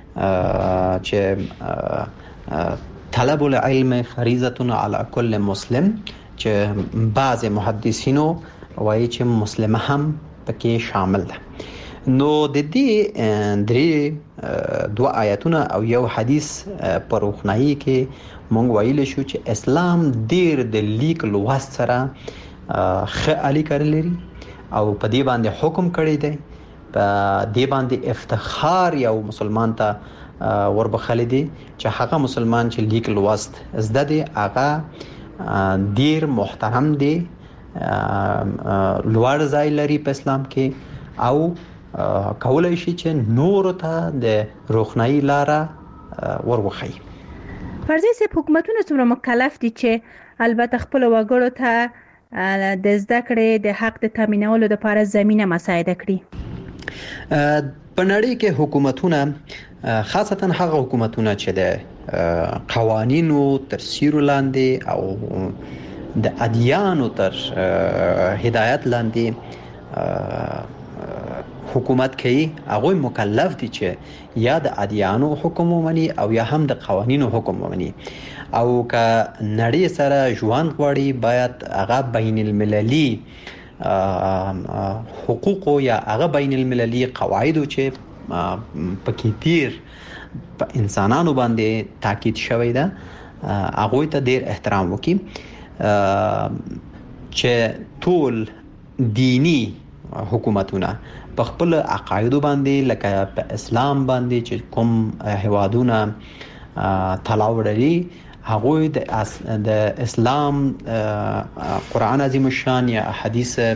چې طلب العلم فریضه علی کل مسلم، چې بعض محدثینو وایي چې مسلمان هم پکې شامل ده. نو د دې درې دوه آیاتونه او یو حدیث پر روښنايي کې مونږ ویل شو چې اسلام ډیر د لیک لوست سره ښه اړیکه لري او په دې باندې حکم کړی دی. په دې باندې افتخار یو مسلمان ته وربخل دي چې هغه مسلمان چې لیک لوست زده دی هغه ډیر محترم دی، لوړ ځای لري په اسلام کې او کولای شي چې نور ته د روښنايي لاره وروخی. فرضاً چې حکومتونه څومره مکلف دي چې البته خپل وګړو ته د زده کړې د حق د تامینولو لپاره زمينه مساعده کړي. په نړۍ کې حکومتونه خاصتا هغه حکومتونه چې د قوانینو تر سیوري لاندې او د ادیانو تر هدایت لاندې حکومت کوي هغه مکلف دي چې یا د ادیانو حکم ومني او یا هم د قوانینو حکم ومني. او که نړۍ سره ژوند غواړي باید هغه بین المللي حقوق یا هغه بین المللي قواعد چې پکې تیر په انسانانو باندې تاکید شوی ده هغه ته ډیر احترام وکړي چې ټول دینی حکومتونه په خپل عقاید باندې لکه په اسلام باندې چې کوم هوادونه تلاو لري هغه د اسلام قرآن عظیم شان یا احادیثو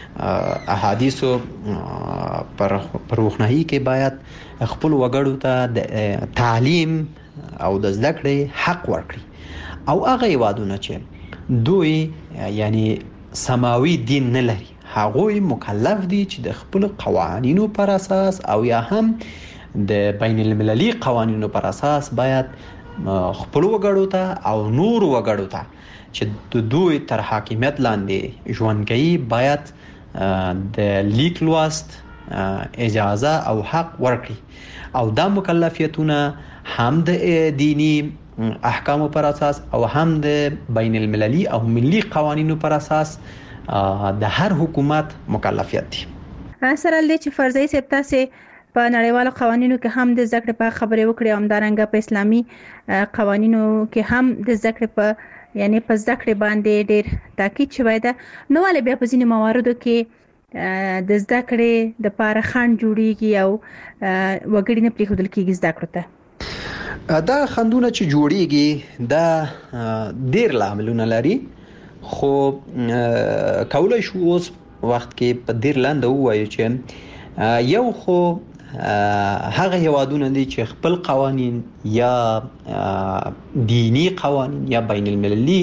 پر روښنايي کې باید خپل وګړو ته د تعلیم او د زده کړې حق ورکړي. او هغه هوادونه چې دوی یعنی سماوي دین نه لري هغوی مکلف دي چې د خپل قوانینو پر اساس او یا هم د بین المللي قوانینو پر اساس باید خپل وګړو ته او نور وګړو ته چې د دوی تر حاکمیت لاندې ژوند کوي باید د لیک لوست اجازه او حق ورکړي. او دا مکلفیتونه هم د دینی احکامو پر اساس او هم د بین المللي او ملي قوانینو پر اساس د هر حکومت مکلفیت دي. سره لدې چې فرضاً سپتا سي په نړیوالو قوانینو کې هم د ذکر په خبرې وکړې او همدارنګه په اسلامي قوانینو کې هم د ذکر په یعنی په ذکر باندې ډېر تاکید شوی ده. نو ولې بیا په ځینې مواردو کې د ذکر د پاره خنډ جوړیږي او وګړي نه پریښودل کېږي ذکر ته؟ دا خندونه چې جوړیږي دا ډېر لاملونه لري، خو کولای شو اوس وخت کې په ډیر لاندې وایو چې یو خو هغه هوادونه دي چې خپل قوانین یا دینی قوانین یا بین المللي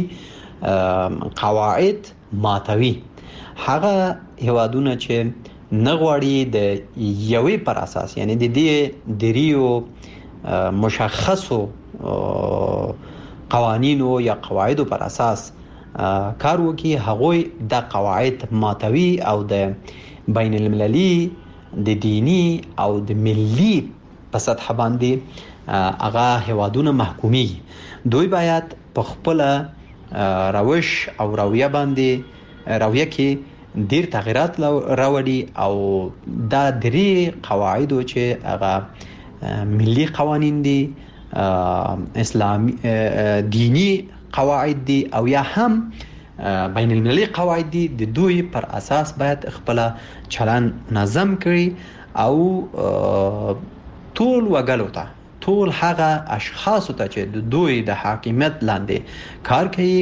قواعد ماتوي. هغه هوادونه چې نغواړي د یوې پر اساس یعنی د دې دریو مشخصو قوانینو یا قواعدو پر اساس کار وکي هغوی د قواعد ماتوي او د بین المللي د دینی او د ملي په سطح باندې هغه هیوادونه محکومي دوی باید په خپل روش او رویه کې ډیر تغیرات راوړي او دا درې قواعدو چې هغه ملي قوانین دي اسلامي دینی قواعد دي او یا هم بین المللي قواعد دي د دوی پر اساس باید خپل چلن نظم کړي او ټول وګړو ته ټول هغه اشخاص ته چې د دوی د حاکمیت لاندې کار کوي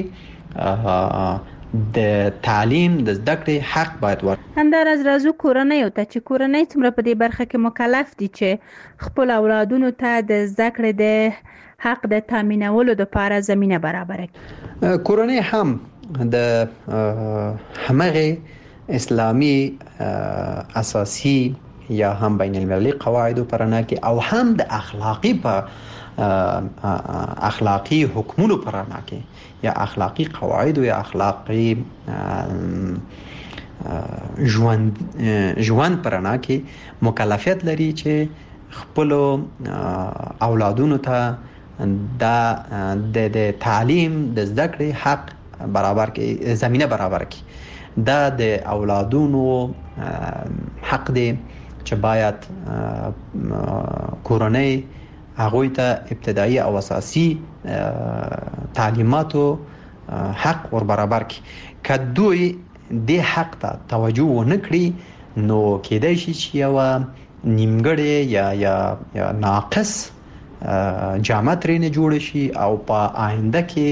د تعلیم د زده کړې حق باید همداراز راځو کورنۍ ته چې کورنۍ څومره په دې برخه کې مکلف دي چې خپل اولادونو ته د زده کړې د حق د تامینولو لپاره زمينه برابر کړي. کورنۍ هم د همغه اسلامي اساسي یا هم بین المللي قواعد پرنا کې او هم د اخلاقی حکمونو پرنا کې یا اخلاقی قواعد یا اخلاقی ژوند پرنا کې مکلفیت لري چې خپل اولادونو ته د تعلیم د زده کړې حق برابر کې زمينه برابر کې دا د اولادونو حق دی چې باید کورنۍ هغوی ته ابتدایي او اساسي تعلیماتو حق ور برابر کړي. که دوی د حق ته توجه ونه کړي نو کېدای شي چې یو نیمګړی یا ناقص جامه ترې جوړ شي او په آینده کې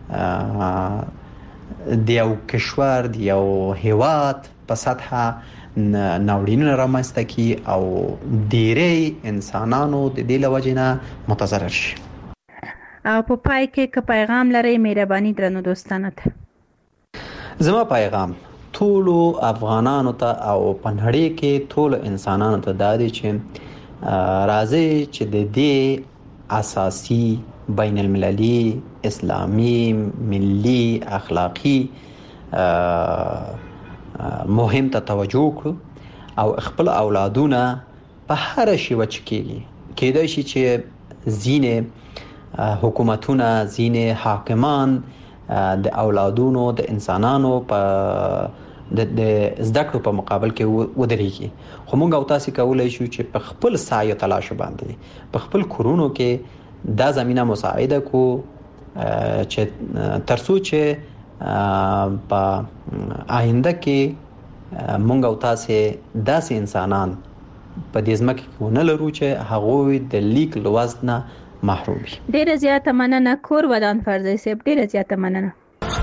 د یو کشور د یو هیواد په سطحه ناورینونه رامنځته کی او ډېری انسانانو د دې لوجې نه متضرر شي. او په پای کې که پیغام لري مهرباني درنو دوستانو ته زما پیغام ټول افغانانو ته او په نړۍ کې ټول انسانانو ته دا دی چې راځي چې د دې اساسي بین المللي اسلامي ملي اخلاقی مهم ته توجه وکړو او خپل اولادونه په هر شي وچکیږي. کېدای شي چې ځینې حکومتونه ځینې حاکمان د اولادونو د انسانانو په د زده کړو په مقابل کې ودرېږي خو موږ او تاسو کولای شو چې په خپل سعی تلاش باندې په خپل کورونو کې دا زمينه مساعده کو چې ترڅو چې په آینده کې مونږ او تاسو داسې انسانان په دې ځمکه کې ونه لرو چې هغوی د لیک لوست نه محروم وي. ډیره زیاته مننه کور ودان فرضي صاحب، ډیره زیاته مننه.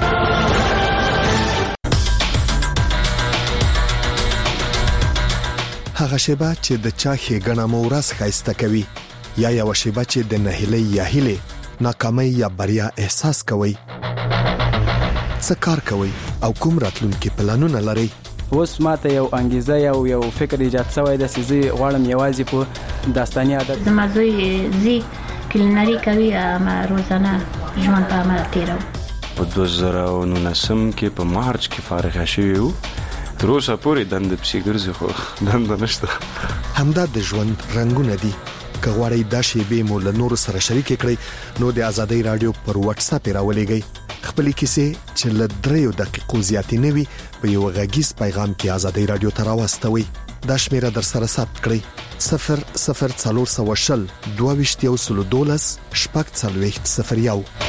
هغه شیبه چې د چا ښېګڼه مو ورځ ښایسته کوي یا یو شیبه چې د نهیلۍ یا هیلې ناکامۍ یا بریا احساس کوي، څه کار کوي او کوم راتلونکي پلانونه لري؟ اوس ماته یو انګیزه یو فکر ایجاد شوی د سيزي غواړم یوازې په داستاني عادت زما زوی زی کلینری کوي ما روزانه ژوند په عمل تیرو. په 2019 کې په مارچ کې فارغ شوی وو. تر اوسه پورې دند پسې ګرځي خو دند نشته. همدا د ژوند رنگونه دي. که غواړئ دا شیبې مو له نور سره شریک کړئ نو د آزادۍ رادیو پر واتس اپ راولېږئ. خپل کیسې چې له 3 دقیقو زیاتې نه وي په یو غږیز پیغام کې آزادۍ رادیو ته راوستوئ. دا شمیره در سره ثبت کړئ: 00420 2212 شپږ 4001.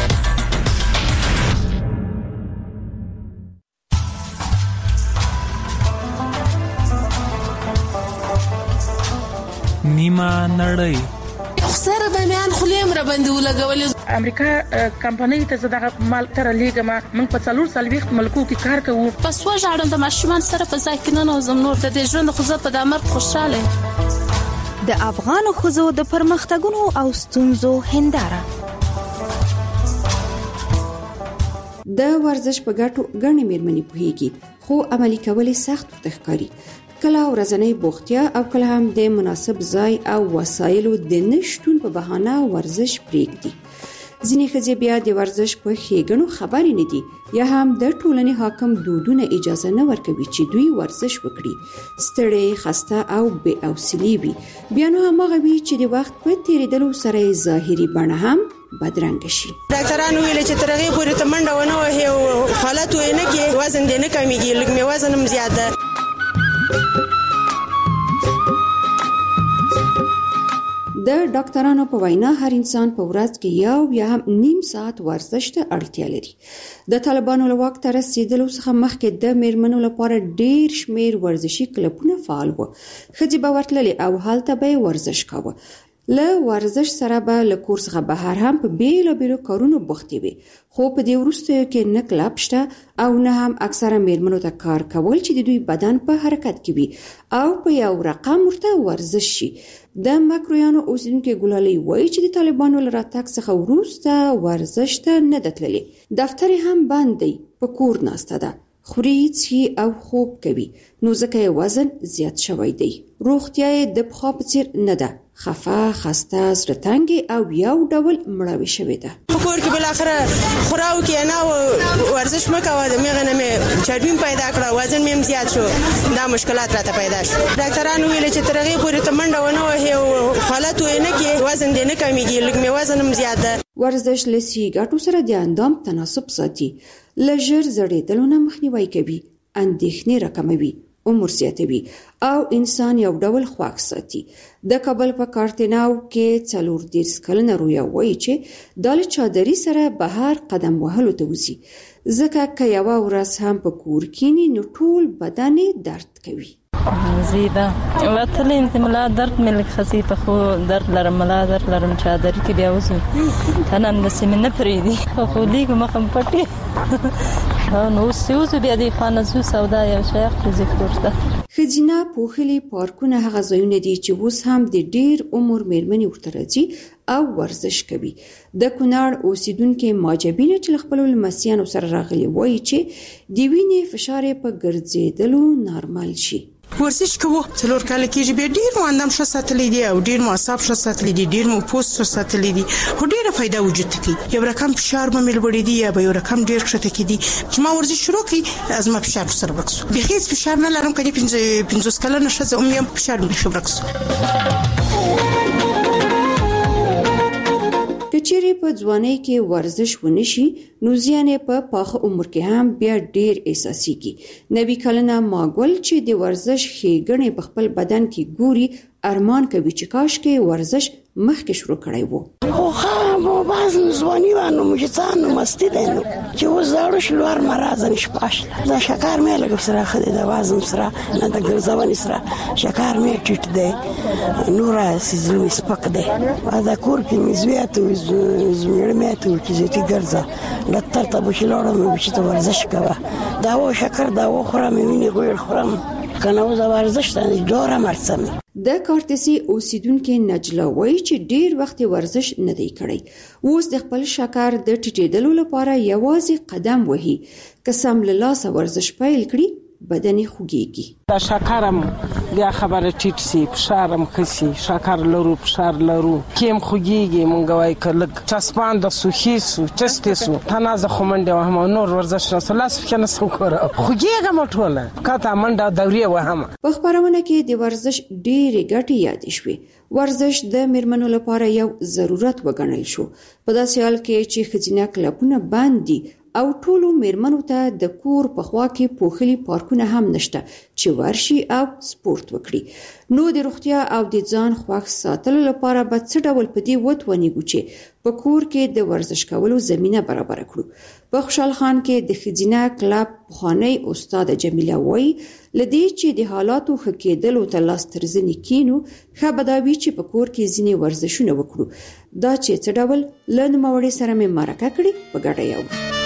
نیمه نړۍ سره د میان خلیم را باندې ولګولې. امریکا کمپنۍ ته زړه مال تر لیګما موږ په 4 ملکو کې کار کوو. پس وژاړم د ماشومان سره په ځای کې نه نوزم نور د دې ژوند خو په دامر خوشاله. د افغان خوځو د پرمختګونو او ستونزو هنداره. د ورزش په ګټو غني مېرمنې پوهیږي خو عملي کول سخت ښکاري. کله ورځنی بوختیا او کله هم د مناسب ځای او وسایلو د نشټون په بهانه ورزش پرېږدي. ځینې ښځې بیا د ورزش په ښېګڼو خبرې نه دي یا هم د ټولنې حاکم دودونه اجازه نه ورکوي چې دوی ورزش وکړي. ستړي، خسته او بې حوصلې وي. بیا نو هماغه وي چې د وخت په تېرېدلو سره یې ظاهري بڼه هم بدرنګه شي. ډاکټرانو ویل چې تر هغې پورې ته منډه ونه وهې او حالت یې نه کړې، وزن دې نه کمیږي، لږ مې وزن هم زیات ده. د ډاکټرانو په وینا هر انسان په ورځ کې یو یا هم نیم ساعت ورزش ته اړتیا لري. د طالبانو له واک ته رسیدلو څخه مخکې د میرمنو لپاره ډیر شمیر ورزشي کلبونه فعال وو. ښځې به ورتللې او هلته به ورزش کاوه. له ورزش سره به له کور څخه بهر هم په بیلابیلو کارونو بوختې وي. خو په دې وروستیو کې نه کلب شته او نه هم اکثره میرمنو ته کار کول چې د دوی بدن په حرکت کې وي او په یو رقم ورته ورزش شي. د مکرویانو اوسیدونکي ګلالۍ وایي چې د طالبانو له راتګ څخه وروسته ورزش ته نه ده تللې. دفتر هم بند دی، په کور ناسته ده، خوري، څښي او خوب کوي، نو ځکه یې وزن زیات شوی دی. روغتیا یې د پخوا په څیر نه ده، خفه، خسته، زړه تنګې او یو ډول مړاوې شوې ده. په کور کې بالاخره خوراو کې نه ورزش مه کوه، د میغه نه مې چربیم پیدا کړه، وزن مې هم زیات شو، دا مشکلات راته پیدا شو. ډاکټرانو ویل چې تر هغې پورې ته منډه ونه وهې او حالت یې نه کړې، وزن دې نه کمیږي، لږ مې وزن هم زیات ده. ورزش له سیګاټو سره د اندام تناسب ساتي، له ژر زړېدلو نه مخنیوی کوي، اندېښنې راکموي، عمر زیاتوي او انسان یو ډول خوښ ساتي. د کابل په کارتناو کې 40 کلنه رویا وایي چې د چادري سره بهر قدم وهلو ته وځي، ځکه که یوه ورځ هم په کور کینی نو ټول بدن درد کوي. زیبا وتلی ملا درد ملک خصیفه خو درد لرم، ملا درد لرم، چادري کې بیا وځو تنم د سیمه نه پریدي خو لیګ مخم پټي نو سوزو بیا د خانزو سودا یو شیخ ذکر ده. خزینه پوخلي پارکونه هغه ځایونه دي چې اوس هم د ډیر عمر میرمنې ورته راځي او ورزش کوي. د کونړ اوسیدونکو ماجبینه چې خپل لمسیانو سره راغلي وایي چې د وینې فشار په ګرځېدلو نارمل شي. ورزش کوو 4 کال کېږي، بیا ډیر مو اندام ښه ساتلی دی او ډیر مو اعصاب ښه ساتلی دي، ډیر مو پوست ښه ساتلی دي، خو ډیره فایده وجود ته کوي. یو رقم فشار به مې لوړېدي یا به یو رقم ډیر ښکته کېدي. چې ما ورزش شروع کړی ازما فشار سره ورک شو، بیا هیڅ فشار نه لرم، کله 50 کلنه ښځه هم فشار مې ورک شو. کچېرې په ځوانۍ کې ورزش ونشي نو زیان په پاخه عمر کې هم بیا ډیر احساسيږي. نبی کلنه ماګول چې د ورزش ښېګڼې په خپل بدن کې ګوري ارمان کوي چې کاش کې ورزش مخکې شروع کړی وو. خو خو باز ځواني وانه مجتانو مستی دینو چې وزارو شلوار مرزن شپاش دا شکر مې لګ سره خدای د وازم سره نه د ګرځونی سره شکر مې ټیټ دی نور سيزلو سپک دی دا کور کې مزویاتو زمړ مې ته چې زیاتي ګرځا لتر ته بشلوړم چې ته ورزش کوه دا و شکر دا و خورم ویني ګویر خورم کنه و ورزش ته جوړه مرسم. د کارتسي اوسیدونکو نجلا وایي چې ډیر وخت ورزش نه دی کړی، اوس د خپل شکر د ټیټېدلو لپاره یوازې قدم وهي. که سم له لاسه ورزش پیل کړي بدن خوږیږي. دا شکرم بیا خبره ټیټ سي، فشارم خسي، شکر لرو، فشار لرو، کیم خوږیږي. مونږ وای کله چسپان د سوخي سو چسته سو تنازه خومنده وهم نور ورزش نه سلاس کنه سو کړه خوږیږم ټوله کاته منډه دوري وهم. په خبرونه کې د ورزش ډېرې ګټې یاد شوې. ورزش د میرمنو لپاره یو ضرورت وګڼل شو په داسې حال کې چې ښځینه کلبونه بند دي او ټولو میرمنو ته د کور په خوا کې پوخلي پارکونه هم نشته چې ورشي او سپورت وکړي. نو د روغتیا او د ځان خوښ ساتلو لپاره به څه ډول په دې وتونیږو چې په کور کې د ورزش کولو زمينه برابر کړو. په خوشحال خان کې د ښځینه کلب پخوانی استاد جمیله وایي لدې چې د حالاتو ښه کېدلو ته لاس تر زنې کینو ښه به دا وي چې په کور کې ځینې ورزشونه وکړو. دا چې څه ډول له نوموړي سره مې مرکه کړې په ګډه یو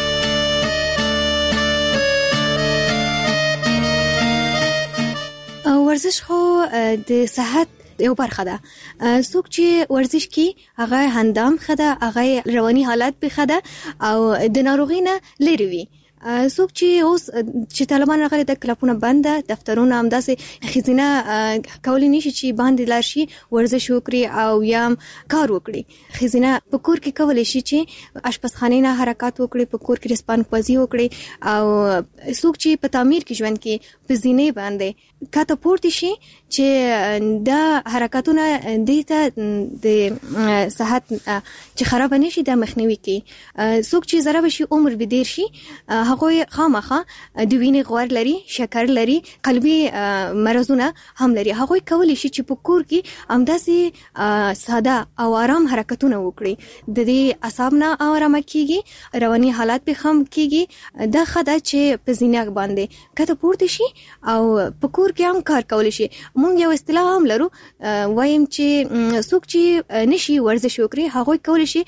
ورزش خو د صحت یو برخه ده. څوک چې ورزش کوي هغه اندام ښه ده، هغه رواني حالت به ښه ده او د ناروغۍ نه لرې وي. څوک چې اوس چې طالبان راغلي د کلبونه بند دفترونه هم داسې خزینه کولی نشي چې باندې لار شي ورزش وکړي او یا کار وکړي. خزینه په کور کې کولی شي چې اشپزخانه نه حرکت وکړي، په کور کې رسپان پزی وکړي، او څوک چې په تعمیر کې ژوند کې په زینې باندې کاته پورته شي چې دا حرکتونه دیته د صحت چې خراب نشي د مخنیوي کې. څوک چې ضرب شي عمر به ډیر شي، هغه خامخه د وینې غوړ لري، شکر لري، قلبي مرزونه هم لري. هغه کولی شي چې په کور کې همداسې ساده او آرام حرکتونه وکړي، د دې اعصاب نه آرام کیږي، رواني حالات به خام کیږي. دا خدای چې په زینه باندې کته پورته شي او په کور کې هم کار کولی شي. مونږ یو اصطلاح هم لرو، وایم چې څوک چې نشي ورزش وکړي هغه کولی شي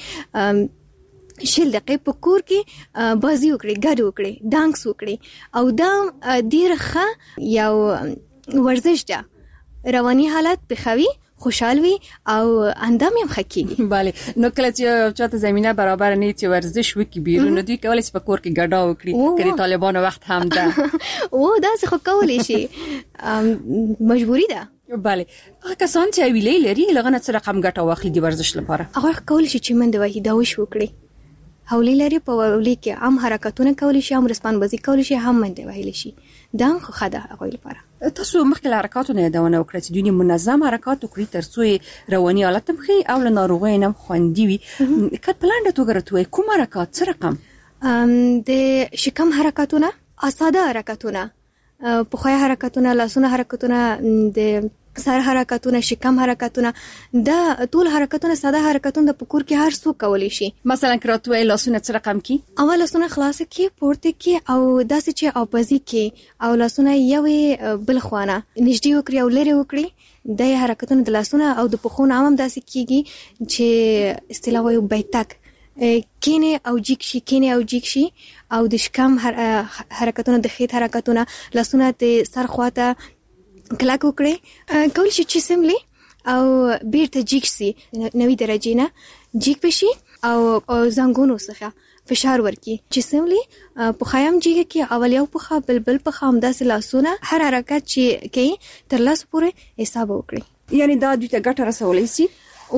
10 دقیقې په کور کې بازی وکړي، ګډ وکړي، ډانس وکړي، او دا ډیر ښه یو ورزش ده. رواني حالت بخوي، خوشحال وي او اندام هم خکېږي. bale نو کله چې چاته زمينه برابر نه چې ورزش وکړي بیرون دوی کولای شي په کور کې ګډا وکړي کله طالبانو وخت هم ده او دا څه خو کولای شي، مجبوری ده. bale هغه کسان چې ویلې لري لغه نه رقم ګټه واخلي د ورزش لپاره هغه کولای شي چې منډه وهي، دا وش وکړي. حولي لري په ولي کې هم حرکتونه کولی شي، هم رسپان بازی کولی شي، هم منډه وهلی شي. دا خو خده هغه لپاره. تاسو مخکې حرکتونه یادونه وکړه چې دوی منظم حرکت وکړي ترڅو رواني حالت هم ښه او له ناروغۍ نه خوندي وي. کله پلان د توګه راتوي کوم حرکت څه رقم؟ د شکم حرکتونه، ساده حرکتونه، په خویا حرکتونه، لاسونه حرکتونه، د سر حرکتونه، شکم حرکتونه، دا ټول حرکتونه ساده حرکتونه د پکور کې هر څوک کولی شي. مثلا کراتوي لاسونه څه رقم کی؟ اول لاسونه خلاص کی، پورته کی، او داسې چې اوپازي کی، او لاسونه یو بل خوانه نږدې وکړي او لري وکړي. د حرکتونه د لاسونه او د پخونه هم داسې کیږي چې اصطلاح وایو بیتک، کینه او جیک شي، کینه او جیک شي. او د شکم حرکتونه، د خېټ حرکتونه، لاسونه د سر خواته کلک وکړي، کول شي چې سملی او بیرته جیک سي 90 درجه نه جیک بشي او زنګونو څخه فشار ورکی چې سملی په خیام جیګه کې اول یو په بلبل په خام داسې لاسونه هر حرکت چې کوي تر لاس پورې حساب وکړي. یعنی دا دوی ته ګټه رسولای شي او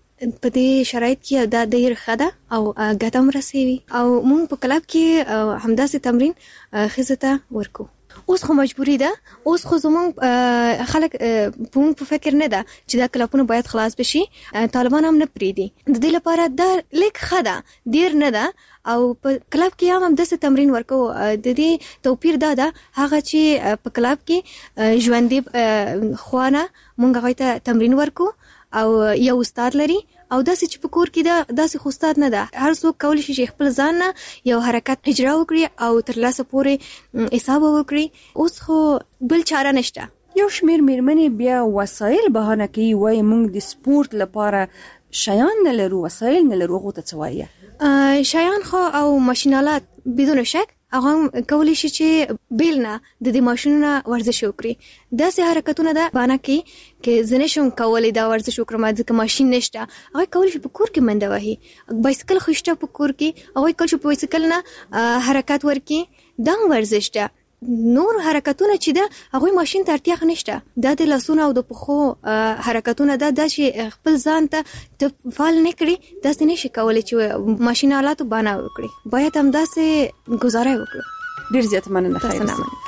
په دې شرایط کې دا ډیر ښه ده او ګټه هم رسوي. او موږ په کلب کې همداسې تمرین خزته ورکو. اوس خو مجبوری ده، اوس خو زمونږ خلک په فکر نه ده چې دا کلبونه باید خلاص بشي. طالبان هم نه پریدي. د دې لپاره دا لیک خدا ډیر نه ده او په کلب کې هم داسې تمرین ورکو. د دې توپیر دا ده هغه چې په کلب کې ژوندې خوانه مونږ هغه ته تمرین ورکو او یو استاد لري، او داسې چې په کور کې دا داسې خو استاد نه ده. هر څوک کولی شي چې خپل ځان نه یو حرکت اجرا وکړي او تر لاسه پورې حساب وکړي. اوس خو بل چاره نشته. یو شمیر میرمنې بیا وسایل بهانه کوي، وایي موږ د سپورت لپاره شیان نه لرو، وسایل نه لرو. هغه ته څه وایي؟ شیان خو او ماشینالات بدون شک هغه کولی شي چې بیل نه د دې ماشینونو ورزش وکړي. داسې حرکتونه ده باندې کې زنه شون کولای دا ورزش وکړم ځکه ماشین نشته. هغه کولی شي په کور کې منډه وهي، بایسکل خوشته په کور کې هغه کولی شي په بایسکل نه حرکت ورکړي. دا ورزش ده. نور حرکتونه چې ده هغه ماشین ته اړتیا نشته. دا د لاسونو او د پخو حرکتونه ده چې خپل ځان ته فعال نه کړي، داسې نشي کولای چې ماشین آلاتو باندې وکړي. باید هم داسې گزاره وکړو. ډیر زیات مننه. خیر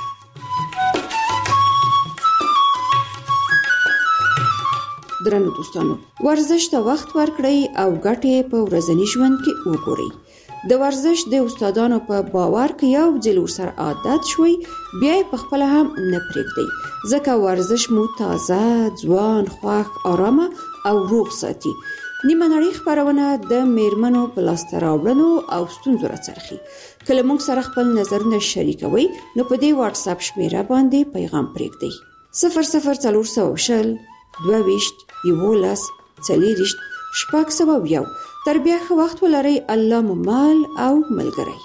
درنو دوستانو، ورزش ته وخت ورکړئ او ګټې په ورځني ژوند کې وګورئ. د ورزش د استادانو په باور کې یو ځل ورسره عادت شوي بیا په خپل هم نه پرېږدئ، ځکه ورزش مو تازه، ځوان، خوښ، آرامه او روغ ساتي. نیمه نړۍ خپرونه د میرمنو په لاسته راوړنو او ستونزو راڅرخي. کله موږ سره خپل نظرونه شریکوئ نو په دې واتس اپ شمیره باندې پیغام پرېږدئ: 00400 22 11 40 601. تر بیا ښه وخت ولرئ. الله مو مال او ملګری.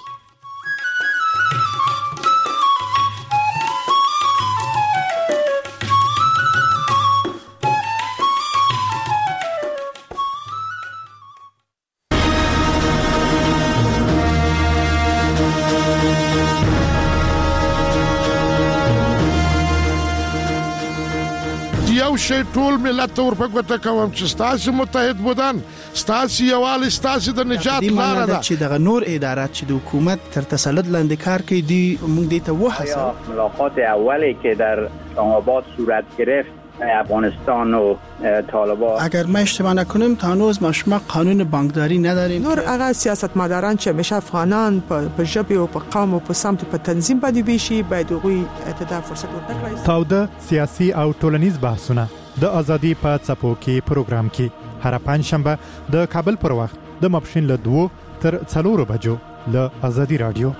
شي ټول ملت ورپګوته کوم چې تاسو متحد بودن تاسو یوال تاسو د نجات لار ده چې د نور ادارات چې د حکومت تر تسلط لاندې کار کوي دی موږ دې ته وحسه ملاقات اولی که در اسلام آباد صورت گرفت افغانستان و طالبان اگر ما اشتباه نکنیم تا هنوز ما قانون بانکداری نداریم نور هغه سیاستمداران چې همیشه افغانان په ژبه او په قوم او په سمت په تنظیم باندې بيشي باید غوي ته فرصت ورکړي. تاوده سیاسي او ټولنیز بحثونه د ازادي په څپو کې پروګرام کې هر پنځشنبه د کابل پر وخت د ماپښین له 2 تر 4 بجو له ازادي رادیو.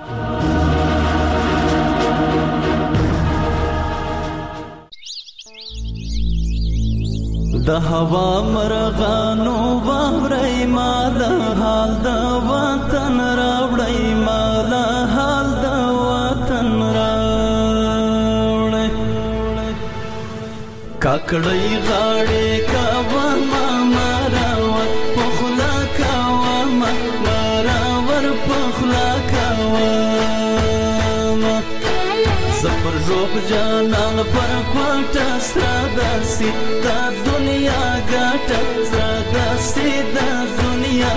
د هوا مرغانو باورې ما د حال د وطن راوړې ما د حال د وطن راوړې کاکړې غاړې کا ما مراور پخلا کا ما مراور پخلا کا زپر روب جانان پر کوټه ساداسي دا دنیا ګټه ساداسي دا دنیا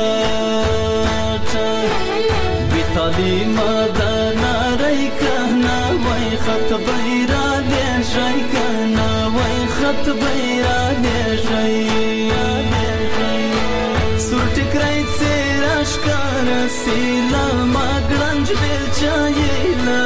ګټه بیتالي ماده ناري کنا وای خط بیرا دې شي کنا وای خط بیرا دې شي سورټ کرای سراش کار سیلا ما ګرنج بل چایلا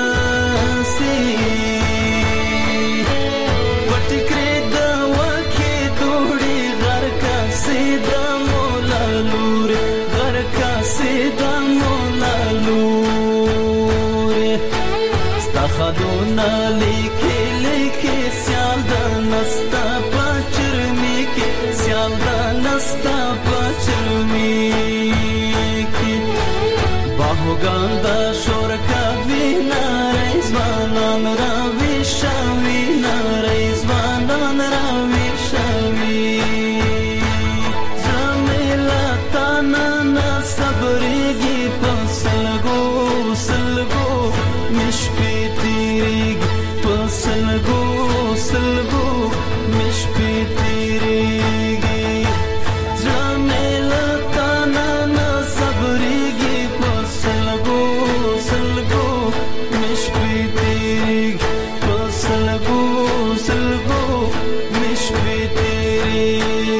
خدونا لیکي لیکي سیال د نستا پچرمي کې سیال د نستا پچرمي کې باهوګان د شور کوي نارې ځوانان راوي شوي نارې ځوانان راوي شوي زميلا تانا صبرېږي پسلګو سلګو مشپي سلګو سلګو مش پیتریږي زميلا تانا نا صبرېږي په سلګو سلګو مش پیتریږي په سلګو سلګو مش پیتریږي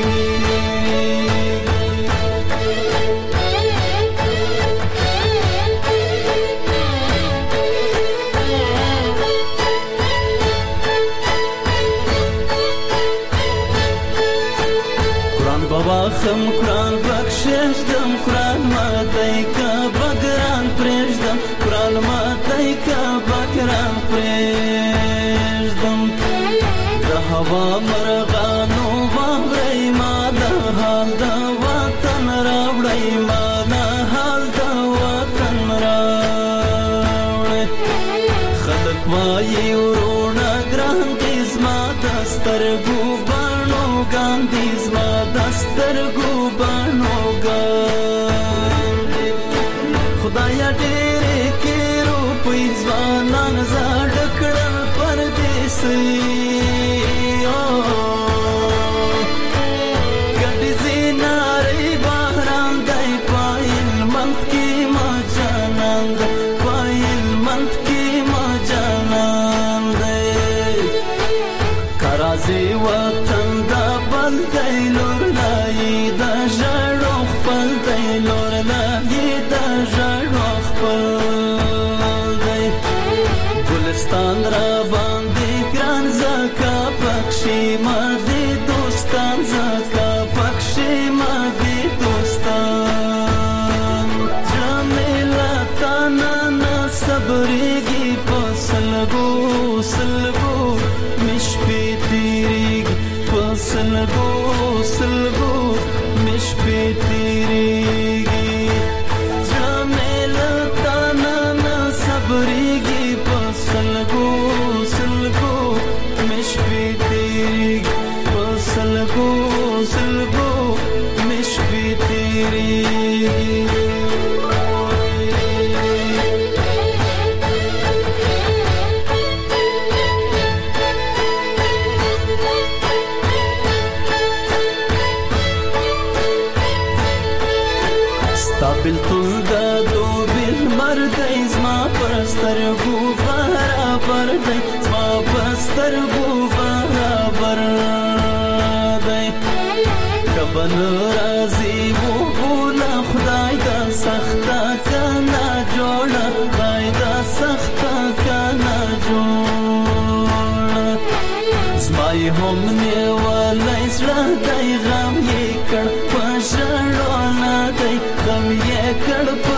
خم قرآن بخشش دم قرآن ماتای کا بگران پریشدم قرآن ماتای کا بگران پریشدم د هوا مرغانو باورې ما د حال د وطن راوړې ما د حال د وطن راوړې خلک وایي ورونه ګران دي زما د سترګو بڼو ګاندي زما سترګو بڼو ګاندي خدایا ډېرې کې روپۍ ځوانان زاړه کړل پردیسي ګډې زینارې بهران دی پایل منت کې ما جانان دی پایل منت کې ما جانان دی کرازي وطن دا بل دی لور دا ژړو خپل دی لور لای دا ژړو خپل دی ګلستان را باندې ګران زکا پکشي ما دي دوستان زکا پکشي ما دي دوستان جمیلا تانا نا صبرېږي په سلګو سلګو مش پیتریږي په سلګو سلګو مش پیتریږي جمیلا تانا نا صبرېږي په سلګو سلګو مش پیتریږي په سلګو سلګو مش پیتریږي ستا بلتون دا دو بل مردی زما پسترګو برابر دی زما پسترګو برابر دی کبن رازی وو بولا خدای دا سختا کنا جوړه خدای دا سختا کنا جوړه زمای هم نیولای سره دای غم یې کړ پښړونه دای غم یې کړ